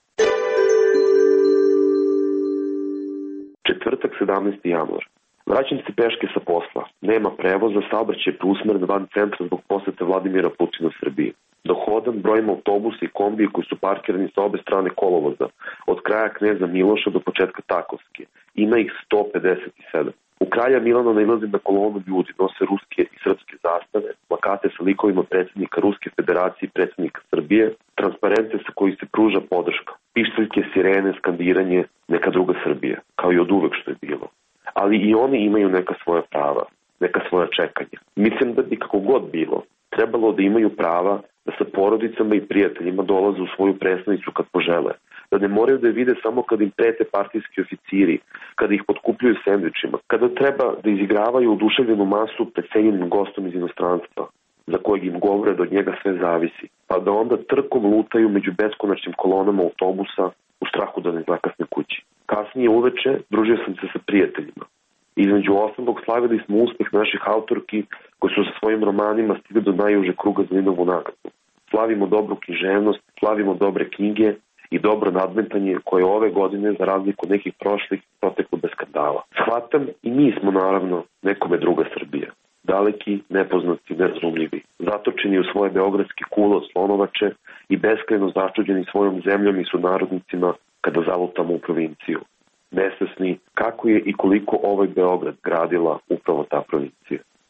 Četvrtak, sedamnaesti januar. Vraćam se peške sa posla. Nema prevoza, saobraćaj je preusmeren van centra zbog posete Vladimira Putina u Srbiji. Dok hodam, brojim autobusa i kombije koji su parkirani sa obe strane kolovoza, od kraja Kneza Miloša do početka Takovske. Ima ih sto pedeset sedam. U Kralja Milana nailazim na kolonu ljudi, nose ruske i srpske zastave, plakate sa likovima predsjednika Ruske federacije i predsjednika Srbije, transparente sa koji se pruža podrška, pištaljke, sirene, skandiranje, neka druga Srbija, kao i od uvek što je bilo. Ali i oni imaju neka svoja prava, neka svoja čekanja. Mislim da bi kako god bilo, trebalo da imaju prava da sa porodicama i prijateljima dolaze u svoju prestonicu kad požele, da ne moraju da je vide samo kad im prete partijski oficiri, kada ih potkupljuju sendvičima, kada treba da izigravaju oduševljenu masu pred cenjenim gostom iz inostranstva, za kojeg im govore da od njega sve zavisi, pa da onda trkom lutaju među beskonačnim kolonama autobusa u strahu da ne zakasne kući. Kasnije uveče družio sam se sa prijateljima. Između ostalog slavili smo uspeh naših autorki koji su sa svojim romanima stigli do najuže kruga za Linovu nagradu. Slavimo dobru književnost, slavimo dobre knjige i dobro nadmetanje koje ove godine, za razliku nekih prošlih, proteklo bez skandala. Shvatam i mi smo naravno nekome druga Srbija. Daleki, nepoznati, nerazumljivi, zatočeni u svoje beogradske kule od slonovače i beskrajno začuđeni svojom zemljom i sunarodnicima kada zalutamo u provinciju. Nesvesni kako je i koliko ovaj Beograd gradila upravo ta provincija.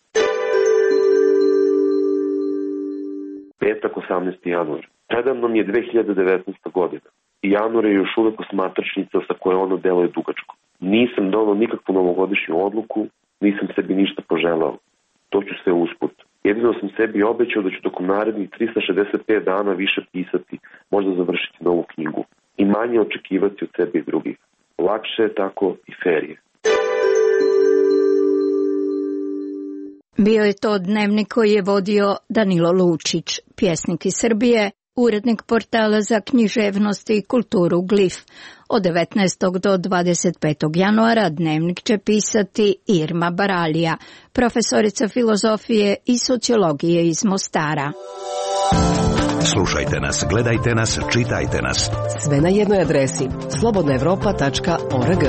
Petak osamnaesti januar. Predamnom je dve hiljade devetnaesta. godina. I januar je još uvek osmatračnica sa koje ono deluje dugačko. Nisam donao nikakvu novogodišnju odluku, nisam sebi ništa poželao. To ću sve usput. Jedino sam sebi obećao da ću tokom narednih trista šezdeset pet dana više pisati, možda završiti novu knjigu i manje očekivati od sebe i drugih. Lakše je tako i fer je. Bio je to dnevnik koji je vodio Danilo Lučić, pjesnik iz Srbije, urednik portala za književnost i kulturu Glif. Od devetnaestog do dvadeset petog januara dnevnik će pisati Irma Baralija, profesorica filozofije i sociologije iz Mostara. Slušajte nas, gledajte nas, čitajte nas. Sve na jednoj adresi slobodna evropa tačka org.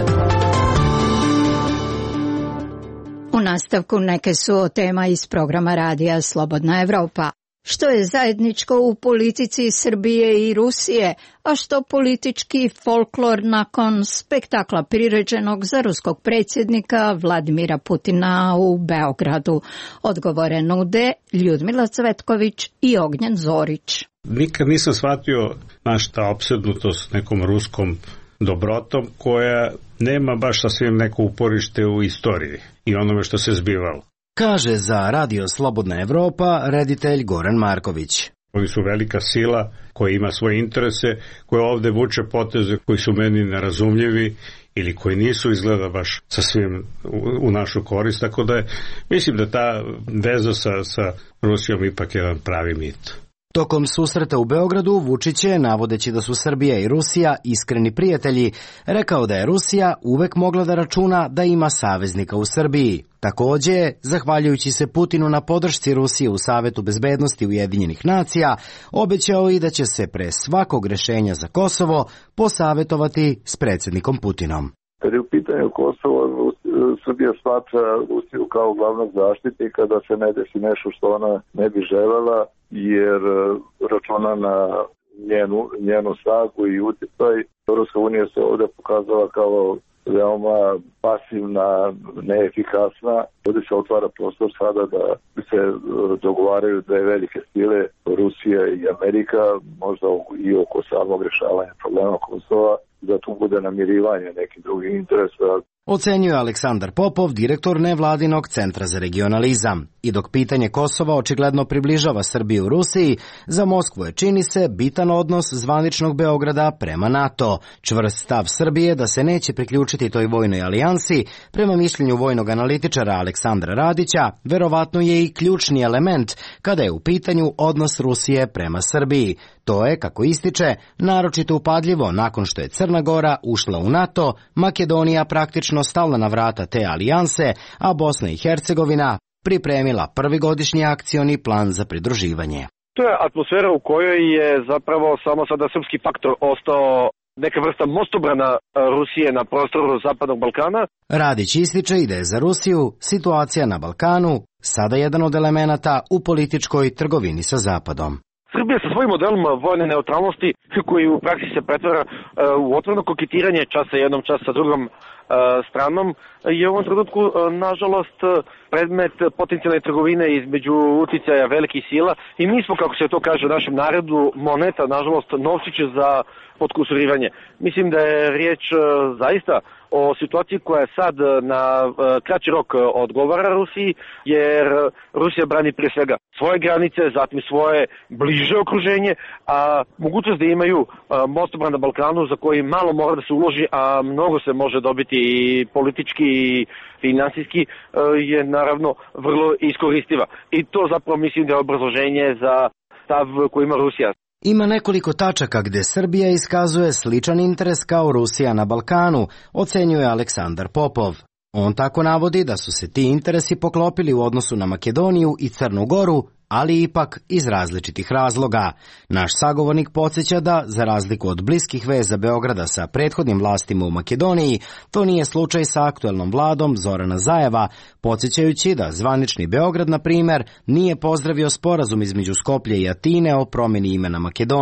U nastavku neke su o tema iz programa radija Slobodna Evropa. Što je zajedničko u politici Srbije i Rusije, a što politički folklor nakon spektakla priređenog za ruskog predsjednika Vladimira Putina u Beogradu? Odgovore nude Ljudmila Cvetković i Ognjen Zorić. Nikad nisam shvatio naš ta opsednutost nekom ruskom dobrotom koja nema baš sasvim neko uporište u istoriji i onome što se zbivalo. Kaže za Radio Slobodna Evropa reditelj Goran Marković. Oni su velika sila koja ima svoje interese, koja ovde vuče poteze koji su meni nerazumljivi ili koji nisu izgleda baš sasvim u, u našu korist, tako da je, mislim da ta veza sa, sa Rusijom ipak jedan pravi mit. Tokom susreta u Beogradu Vučić je, navodeći da su Srbija i Rusija iskreni prijatelji, rekao da je Rusija uvek mogla da računa da ima saveznika u Srbiji. Takođe, zahvaljujući se Putinu na podršci Rusije u Savetu bezbednosti Ujedinjenih nacija, obećao i da će se pre svakog rešenja za Kosovo posavetovati s predsjednikom Putinom. Kad je u pitanju Kosovo, Srbija smatra Rusiju kao glavnog zaštitnika da se ne desi nešto što ona ne bi želela, jer računa na njenu, njenu snagu i utjecaj. Evropska unija se ovdje pokazala kao veoma pasivna, neefikasna. Ovdje se otvara prostor sada da se dogovaraju dve velike sile, Rusija i Amerika, možda i oko samog rješavanja problema Kosova, da tu bude namirivanje nekih drugih interesa. Ocenjuje Aleksandar Popov, direktor nevladinog Centra za regionalizam. I dok pitanje Kosova očigledno približava Srbiju Rusiji, za Moskvu je, čini se, bitan odnos zvaničnog Beograda prema NATO. Čvrst stav Srbije da se neće priključiti toj vojnoj alijansi, prema mišljenju vojnog analitičara Aleksandra Radića, verovatno je i ključni element kada je u pitanju odnos Rusije prema Srbiji. To je, kako ističe, naročito upadljivo nakon što je Crna Gora ušla u NATO, Makedonija praktično stala na vrata te alijanse, a Bosna i Hercegovina pripremila prvi godišnji akcioni plan za pridruživanje. To je atmosfera u kojoj je zapravo samo sada srpski faktor ostao neka vrsta mostobrana Rusije na prostoru Zapadnog Balkana. Radić ističe i da je za Rusiju situacija na Balkanu sada jedan od elemenata u političkoj trgovini sa Zapadom. Srbija sa svojim modelom vojne neutralnosti, koji u praksi se pretvara u otvoreno koketiranje čas sa jednom, čas sa drugom stranom, je u ovom trenutku, nažalost, predmet potencijalne trgovine između uticaja velikih sila i mi smo, kako se to kaže u našem narodu, moneta, nažalost, novčiće za potkusurivanje. Mislim da je riječ zaista o situaciji koja je sad na kraći rok odgovara Rusiji, jer Rusija brani prije svega svoje granice, zatim svoje bliže okruženje, a mogućnost da imaju mostobran na Balkanu za koji malo mora da se uloži, a mnogo se može dobiti i politički i finansijski, je naravno vrlo iskoristiva. I to zapravo mislim da je obrazloženje za stav koji ima Rusija. Ima nekoliko tačaka gde Srbija iskazuje sličan interes kao Rusija na Balkanu, ocenjuje Aleksandar Popov. On tako navodi da su se ti interesi poklopili u odnosu na Makedoniju i Crnu Goru, ali ipak iz različitih razloga. Naš sagovornik podsjeća da, za razliku od bliskih veza Beograda sa prethodnim vlastima u Makedoniji, to nije slučaj sa aktuelnom vladom Zorana Zajeva, podsjećajući da zvanični Beograd, na primer, nije pozdravio sporazum između Skoplja i Atine o promjeni imena Makedonije.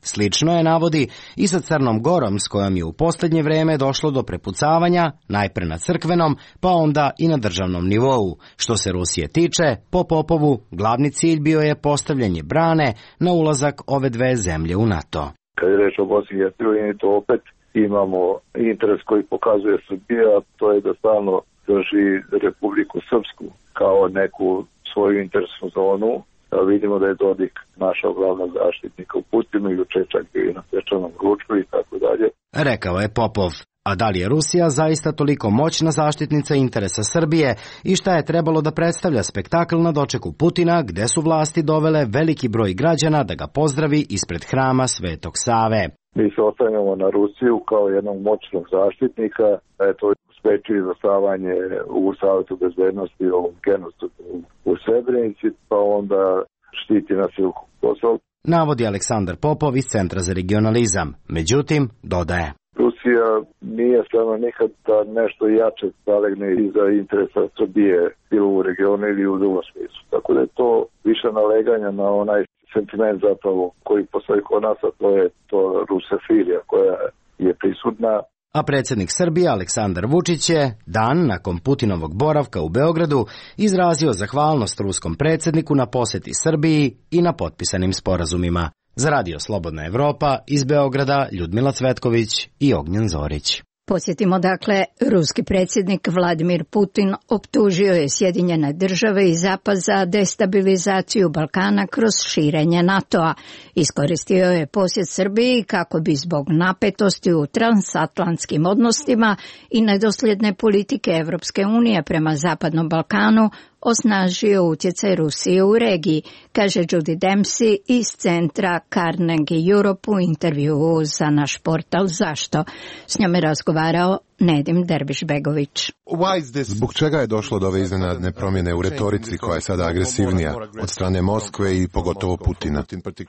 Slično je, navodi, i sa Crnom Gorom, s kojom je u posljednje vreme došlo do prepucavanja, najpre na crkvenom, pa onda i na državnom nivou. Što se Rusije tiče, po Popovu, glavni cilj bio je postavljanje brane na ulazak ove dve zemlje u NATO. Kad je reč o Bosni i Hercegovini, to opet imamo interes koji pokazuje Srbija, to je da stalno drži Republiku Srpsku kao neku svoju interesnu zonu. Vidimo da je Dodik našao glavnog zaštitnika u Putinu i juče čak bio i na svečanom ručku i tako dalje. Rekao je Popov. A da li je Rusija zaista toliko moćna zaštitnica interesa Srbije i šta je trebalo da predstavlja spektakl na dočeku Putina, gde su vlasti dovele veliki broj građana da ga pozdravi ispred hrama Svetog Save? Mi se oslanjamo na Rusiju kao jednog moćnog zaštitnika, eto, spreči izglasavanje u Savetu bezbednosti o genocidu u Srebrenici, pa onda štiti nas i u Kosovu. Navodi Aleksandar Popov iz Centra za regionalizam. Međutim, dodaje. Rusija nije strana nikad da nešto jače zalegne iza interesa Srbije bilo u regionu ili u drugom smislu. Tako da je to više naleganja na onaj sentiment zapravo koji postoji kod nas, a to je to rusofilija koja je prisutna. A predsjednik Srbije Aleksandar Vučić je, dan nakon Putinovog boravka u Beogradu, izrazio zahvalnost ruskom predsjedniku na posjeti Srbiji i na potpisanim sporazumima. Za Radio Slobodna Evropa iz Beograda Ljudmila Cvetković i Ognjen Zorić. Podsjetimo dakle, ruski predsjednik Vladimir Putin optužio je Sjedinjene države i Zapad za destabilizaciju Balkana kroz širenje NATO-a. Iskoristio je posjet Srbiji kako bi zbog napetosti u transatlantskim odnosima i nedosljedne politike Evropske unije prema Zapadnom Balkanu osnažio utjecaj Rusije u regiji, kaže Judy Dempsey iz centra Carnegie Europe u intervjuu za naš portal Zašto. S njome razgovarao Nedim Derviš-Begović. Zbog čega je došlo do ove iznenadne promjene u retorici koja je sada agresivnija od strane Moskve i pogotovo Putina?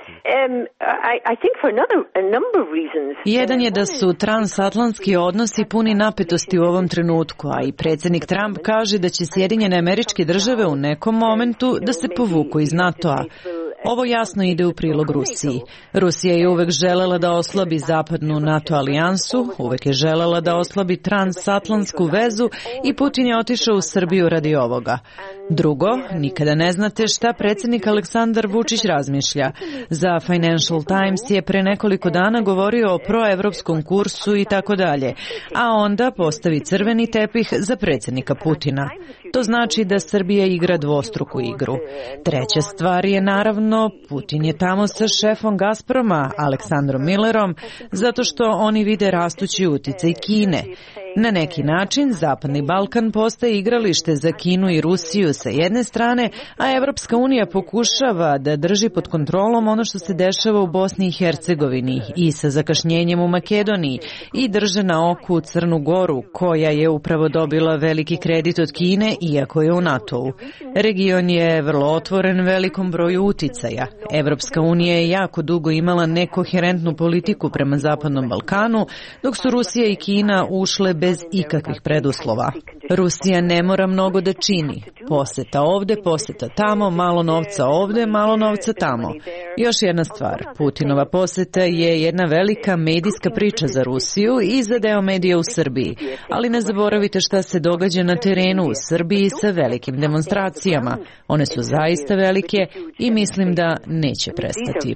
Jedan je da su transatlantski odnosi puni napetosti u ovom trenutku, a i predsjednik Trump kaže da će Sjedinjene Američke Države u nekom momentu da se povuku iz NATO-a. Ovo jasno ide u prilog Rusiji. Rusija je uvek želela da oslabi zapadnu NATO alijansu, uvek je želela da oslabi transatlantsku vezu i Putin je otišao u Srbiju radi ovoga. Drugo, nikada ne znate šta predsjednik Aleksandar Vučić razmišlja. Za Financial Times je pre nekoliko dana govorio o proevropskom kursu i tako dalje, a onda postavi crveni tepih za predsjednika Putina. To znači da Srbija igra dvostruku igru. Treća stvar je naravno, Putin je tamo sa šefom Gazproma, Aleksandrom Millerom, zato što oni vide rastući uticaj Kine. Na neki način, Zapadni Balkan postaje igralište za Kinu i Rusiju sa jedne strane, a Evropska unija pokušava da drži pod kontrolom ono što se dešava u Bosni i Hercegovini i sa zakašnjenjem u Makedoniji i drže na oku Crnu Goru, koja je upravo dobila veliki kredit od Kine, iako je u NATO-u. Region je vrlo otvoren velikom broju uticaja. Evropska unija je jako dugo imala nekoherentnu politiku prema Zapadnom Balkanu, dok su Rusija i Kina ušle bez ikakvih preduslova. Rusija ne mora mnogo da čini. Poseta ovde, poseta tamo, malo novca ovde, malo novca tamo. Još jedna stvar, Putinova poseta je jedna velika medijska priča za Rusiju i za deo medija u Srbiji. Ali ne zaboravite šta se događa na terenu u Srbiji sa velikim demonstracijama. One su zaista velike i mislim da neće prestati.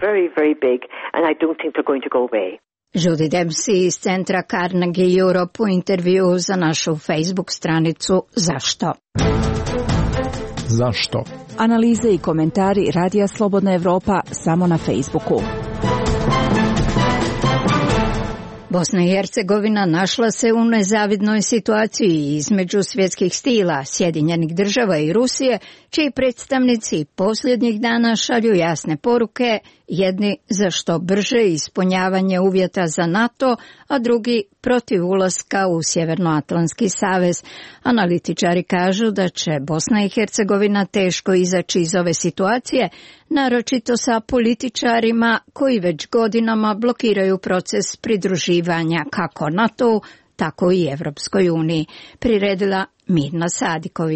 Judy Dempsey iz centra Carnegie Europe u intervjuu za našu Facebook stranicu Zašto? Zašto? Analize i komentari Radija Slobodna Evropa samo na Facebooku. Bosna i Hercegovina našla se u nezavidnoj situaciji između svjetskih stila, Sjedinjenih država i Rusije, čiji predstavnici posljednjih dana šalju jasne poruke, jedni za što brže ispunjavanje uvjeta za NATO, a drugi protiv ulaska u Sjevernoatlantski savez. Analitičari kažu da će Bosna i Hercegovina teško izaći iz ove situacije, naročito sa političarima koji već godinama blokiraju proces pridruživanja kako NATO-u, tako i Evropskoj uniji, priredila Mirna Sadiković.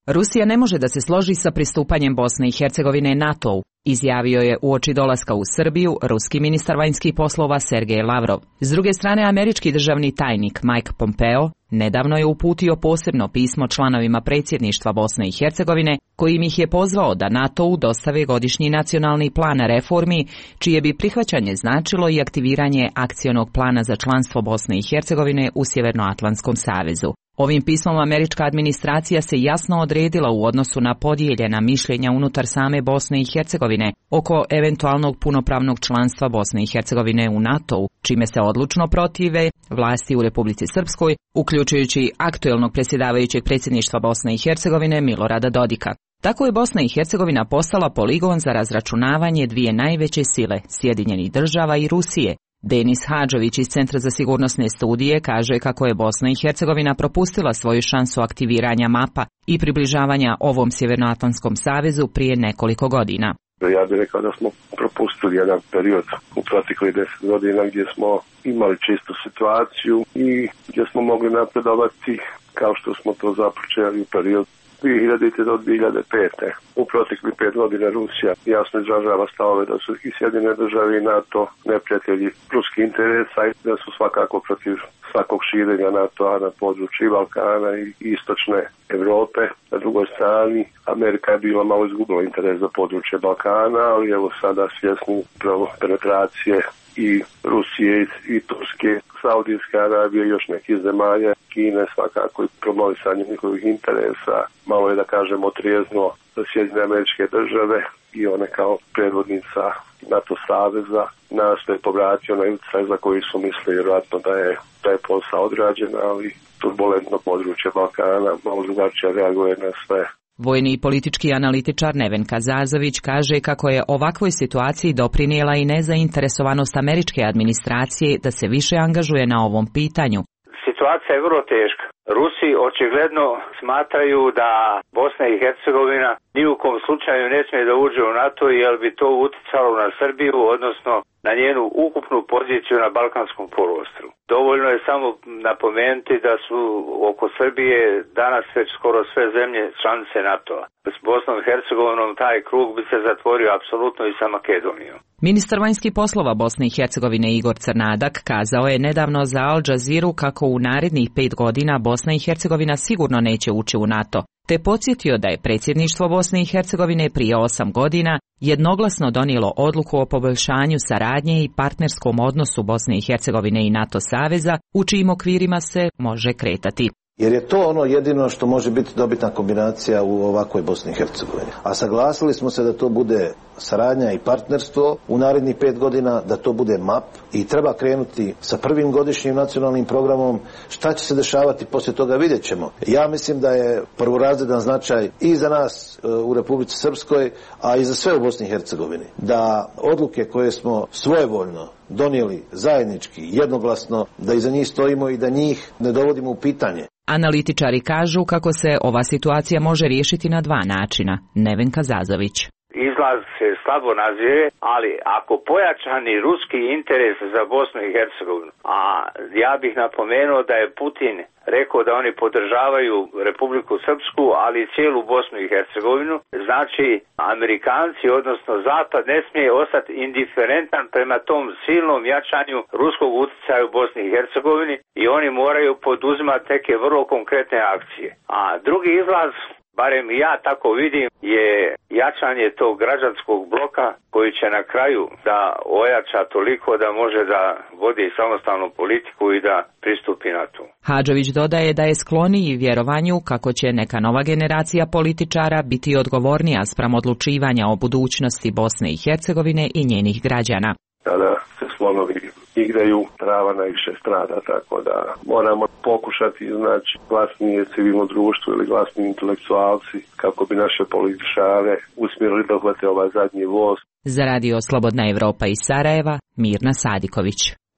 Rusija ne može da se složi sa pristupanjem Bosne i Hercegovine NATO-u, izjavio je uoči dolaska u Srbiju ruski ministar vanjskih poslova Sergej Lavrov. S druge strane, američki državni tajnik Mike Pompeo nedavno je uputio posebno pismo članovima predsjedništva Bosne i Hercegovine, kojim ih je pozvao da NATO-u dostave godišnji nacionalni plan reformi, čije bi prihvaćanje značilo i aktiviranje akcionog plana za članstvo Bosne i Hercegovine u Sjevernoatlantskom savezu. Ovim pismom američka administracija se jasno odredila u odnosu na podijeljena mišljenja unutar same Bosne i Hercegovine oko eventualnog punopravnog članstva Bosne i Hercegovine u NATO-u, čime se odlučno protive vlasti u Republici Srpskoj, uključujući aktuelnog predsjedavajućeg predsjedništva Bosne i Hercegovine Milorada Dodika. Tako je Bosna i Hercegovina postala poligon za razračunavanje dvije najveće sile, Sjedinjenih država i Rusije. Denis Hadžović iz Centra za sigurnosne studije kaže kako je Bosna i Hercegovina propustila svoju šansu aktiviranja mapa i približavanja ovom Sjevernoatlantskom savezu prije nekoliko godina. Ja bih rekao da smo propustili jedan period u proteklih deset godina gdje smo imali čistu situaciju i gdje smo mogli napredovati kao što smo to započeli u periodu dvije hiljadite do dvije hiljade pete. U proteklih pet godina Rusija jasno izražava stavove da su i Sjedinjene države i NATO neprijatelji ruskih interesa i da su svakako protiv svakog širenja NATO-a na području Balkana i istočne Europe. Na drugoj strani Amerika je bila malo izgubila interes za područje Balkana, ali evo sada svjesni upravo penetracije i Rusije i Turske, Saudijske Arabije i još nekih zemalja, Kine svakako i promovisanje njihovih interesa. Malo je da kažemo trijezno za Sjedinjene Američke Države i one kao predvodnica NATO saveza nastoje povratiti onaj utjecaj za koji su mislili vjerojatno da je, da je posao odrađen, ali turbulentno područje Balkana malo drugačije reaguje na sve. Vojni i politički analitičar Nevenka Zazović kaže kako je ovakvoj situaciji doprinijela i nezainteresovanost američke administracije da se više angažuje na ovom pitanju. Situacija je vrlo teška. Rusi očigledno smatraju da Bosna i Hercegovina ni u kom slučaju ne smije da uđe u NATO jer bi to utjecalo na Srbiju, odnosno na njenu ukupnu poziciju na Balkanskom poluostrvu. Dovoljno je samo napomenuti da su oko Srbije danas već skoro sve zemlje članice NATO-a. S Bosnom i Hercegovinom taj krug bi se zatvorio apsolutno i sa Makedonijom. Ministar vanjskih poslova Bosne i Hercegovine Igor Crnadak kazao je nedavno za Al Jazeeru kako u narednih pet godina Bosna i Hercegovina sigurno neće ući u NATO, te podsjetio da je predsjedništvo Bosne i Hercegovine prije osam godina jednoglasno donijelo odluku o poboljšanju saradnje i partnerskom odnosu Bosne i Hercegovine i NATO saveza, u čijim okvirima se može kretati. Jer je to ono jedino što može biti dobitna kombinacija u ovakvoj Bosni i Hercegovini. A saglasili smo se da to bude saradnja i partnerstvo u narednih pet godina, da to bude M A P i treba krenuti sa prvim godišnjim nacionalnim programom. Šta će se dešavati poslije toga vidjet ćemo. Ja mislim da je prvorazredan značaj i za nas u Republici Srpskoj, a i za sve u Bosni i Hercegovini. Da odluke koje smo svojevoljno donijeli zajednički, jednoglasno, da iza njih stojimo i da njih ne dovodimo u pitanje. Analitičari kažu kako se ova situacija može riješiti na dva načina. Nevenka Zazović. Izlaz se slabo nazire, ali ako pojačani ruski interes za Bosnu i Hercegovinu, a ja bih napomenuo da je Putin rekao da oni podržavaju Republiku Srpsku, ali i cijelu Bosnu i Hercegovinu, znači Amerikanci, odnosno Zapad, ne smije ostati indiferentan prema tom silnom jačanju ruskog utjecaja u Bosni i Hercegovini i oni moraju poduzimati neke vrlo konkretne akcije. A drugi izlaz, barem ja tako vidim, je jačanje tog građanskog bloka koji će na kraju da ojača toliko da može da vodi samostalnu politiku i da pristupi NATO. Hadžović dodaje da je skloniji vjerovanju kako će neka nova generacija političara biti odgovornija spram odlučivanja o budućnosti Bosne i Hercegovine i njenih građana. Kada se slonovi igraju, trava najviše strada, tako da moramo pokušati znači glasnije civilno društvo ili glasniji intelektualci kako bi naše političare usmjerili da uhvate ovaj zadnji voz. Za radio Slobodna Evropa iz Sarajeva, Mirna Sadiković.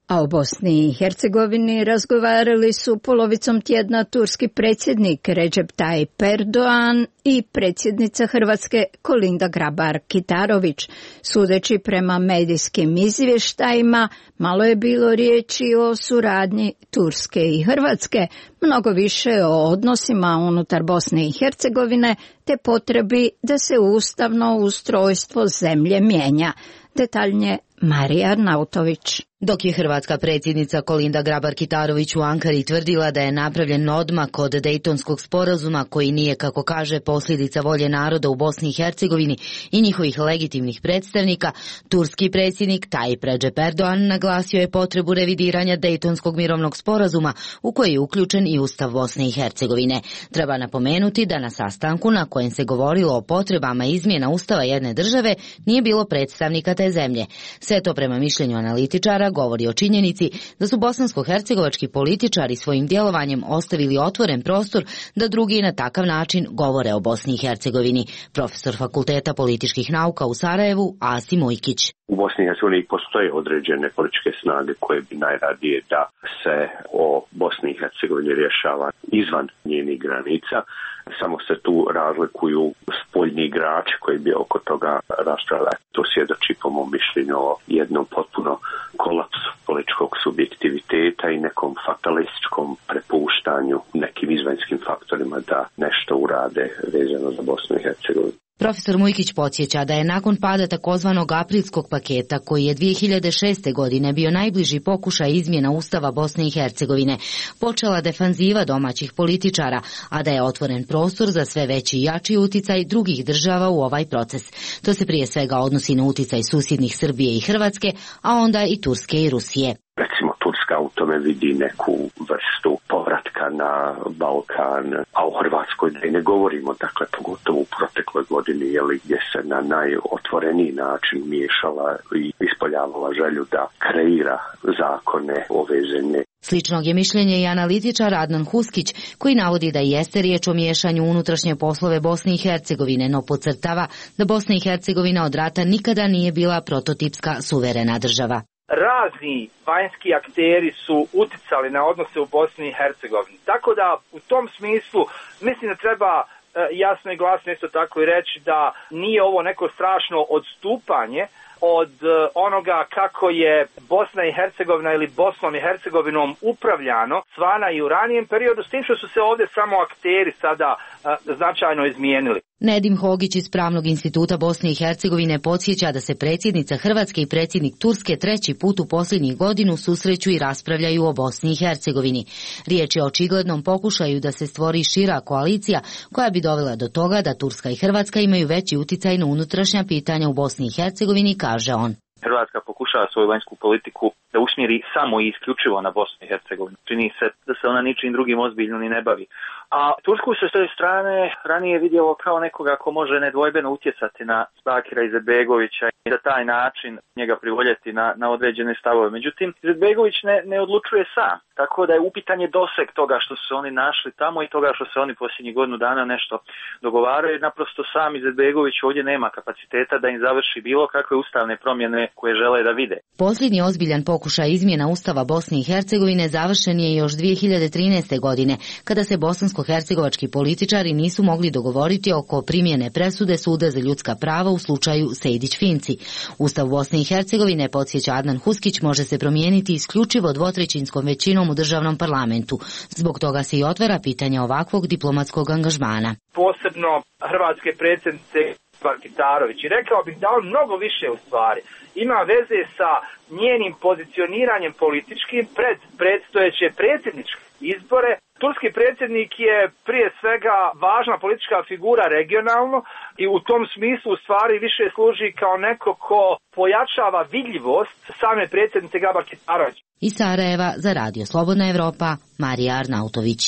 A u Bosni i Hercegovini razgovarali su polovicom tjedna turski predsjednik Recep Tayyip Erdoğan i predsjednica Hrvatske Kolinda Grabar-Kitarović. Sudeći prema medijskim izvještajima, malo je bilo riječi o suradnji Turske i Hrvatske, mnogo više o odnosima unutar Bosne i Hercegovine te potrebi da se ustavno ustrojstvo zemlje mijenja. Detaljnije Marija Arnautović. Dok je hrvatska predsjednica Kolinda Grabar-Kitarović u Ankari tvrdila da je napravljen odmak od Dejtonskog sporazuma koji nije, kako kaže, posljedica volje naroda u Bosni i Hercegovini i njihovih legitimnih predstavnika, turski predsjednik Tayyip Recep Erdoğan naglasio je potrebu revidiranja Dejtonskog mirovnog sporazuma u koji je uključen i Ustav Bosne i Hercegovine. Treba napomenuti da na sastanku na kojem se govorilo o potrebama izmjena Ustava jedne države nije bilo predstavnika te zemlje. Sve to prema mišljenju analitičara govori o činjenici da su bosansko-hercegovački političari svojim djelovanjem ostavili otvoren prostor da drugi na takav način govore o Bosni i Hercegovini. Profesor Fakulteta političkih nauka u Sarajevu, Asim Ujkić. U Bosni i Hercegovini postoje određene političke snage koje bi najradije da se o Bosni i Hercegovini rješava izvan njenih granica. Samo se tu razlikuju spoljni igrači koji bi oko toga raspravljali. To svjedoči po mom mišljenju o jednom potpuno kolapsu političkog subjektiviteta i nekom fatalističkom prepuštanju nekim izvanjskim faktorima da nešto urade vezano za Bosnu i Hercegovinu. Profesor Mujkić podsjeća da je nakon pada takozvanog aprilskog paketa, koji je dvije hiljade šeste. godine bio najbliži pokušaj izmjena Ustava Bosne i Hercegovine, počela defanziva domaćih političara, a da je otvoren prostor za sve veći i jači uticaj drugih država u ovaj proces. To se prije svega odnosi na uticaj susjednih Srbije i Hrvatske, a onda i Turske i Rusije. Recimo, Turska u tome vidi neku vrstu povratka na Balkan, a u Hrvatskoj da i ne govorimo, dakle, pogotovo u protekloj godini, jeli, gdje se na najotvoreniji način miješala i ispoljavala želju da kreira zakone ove zemlje. Sličnog je mišljenje i analitičar Adnan Huskić, koji navodi da jeste riječ o miješanju unutrašnje poslove Bosne i Hercegovine, no podcrtava da Bosna i Hercegovina od rata nikada nije bila prototipska suverena država. Razni vanjski akteri su uticali na odnose u Bosni i Hercegovini. Tako da u tom smislu mislim da treba jasno i glasno isto tako i reći da nije ovo neko strašno odstupanje od onoga kako je Bosna i Hercegovina ili Bosnom i Hercegovinom upravljano svana i u ranijem periodu, s tim što su se ovdje samo akteri sada a, značajno izmijenili. Nedim Hogić iz Pravnog instituta Bosne i Hercegovine podsjeća da se predsjednica Hrvatske i predsjednik Turske treći put u posljednjih godinu susreću i raspravljaju o Bosni i Hercegovini. Riječ je o očiglednom pokušaju da se stvori šira koalicija koja bi dovela do toga da Turska i Hrvatska imaju veći uticaj na unutrašnja pitanja u Bosni i Hercegovini, kaže on. Hrvatska pokušava svoju vanjsku politiku da usmjeri samo i isključivo na Bosnu i Hercegovinu. Čini se da se ona ničim drugim ozbiljno ni ne bavi. A Tursku se s te strane ranije vidjelo kao nekoga ko može nedvojbeno utjecati na Bakira Izetbegovića i da taj način njega privoljeti na, na određene stavove. Međutim, Izetbegović ne, ne odlučuje sam. Tako da je upitanje doseg toga što su oni našli tamo i toga što se oni posljednjih godinu dana nešto dogovaraju. Naprosto sam Izetbegović ovdje nema kapaciteta da im završi bilo kakve ustavne promjene koje žele da vide. Posljednji ozbiljan pokušaj izmjena Ustava Bosne i Hercegovine završen je još dvije hiljade trinaeste. godine, kada se bosansko-hercegovački političari nisu mogli dogovoriti oko primjene presude Suda za ljudska prava u slučaju Sejdić-Finci. Ustav Bosne i Hercegovine, podsjeća Adnan Huskić, može se promijeniti isključivo dvotrećinskom većinom u državnom parlamentu. Zbog toga se i otvara pitanje ovakvog diplomatskog angažmana. Posebno hrvatske predsjednice Kitarović, i rekao bih da on mnogo više u stvari ima veze sa njenim pozicioniranjem političkim pred predstojeće predsjedničke izbore. Turski predsjednik je prije svega važna politička figura regionalno i u tom smislu u stvari više služi kao neko ko pojačava vidljivost same predsjednice Grabar-Kitarović. Iz Sarajeva za Radio Slobodna Evropa, Marija Arnautović.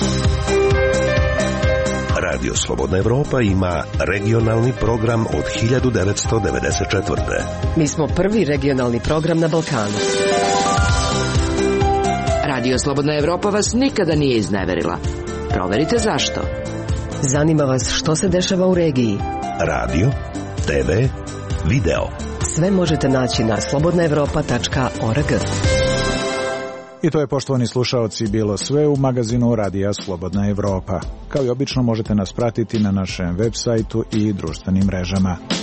Radio Slobodna Evropa ima regionalni program od hiljadu devetsto devedeset četvrte. Mi smo prvi regionalni program na Balkanu. Radio Slobodna Evropa vas nikada nije izneverila. Proverite zašto. Zanima vas što se dešava u regiji. Radio, te ve, video. Sve možete naći na slobodna evropa tačka org. I to je, poštovani slušaoci, bilo sve u magazinu Radija Slobodna Evropa. Kao i obično možete nas pratiti na našem web sajtu i društvenim mrežama.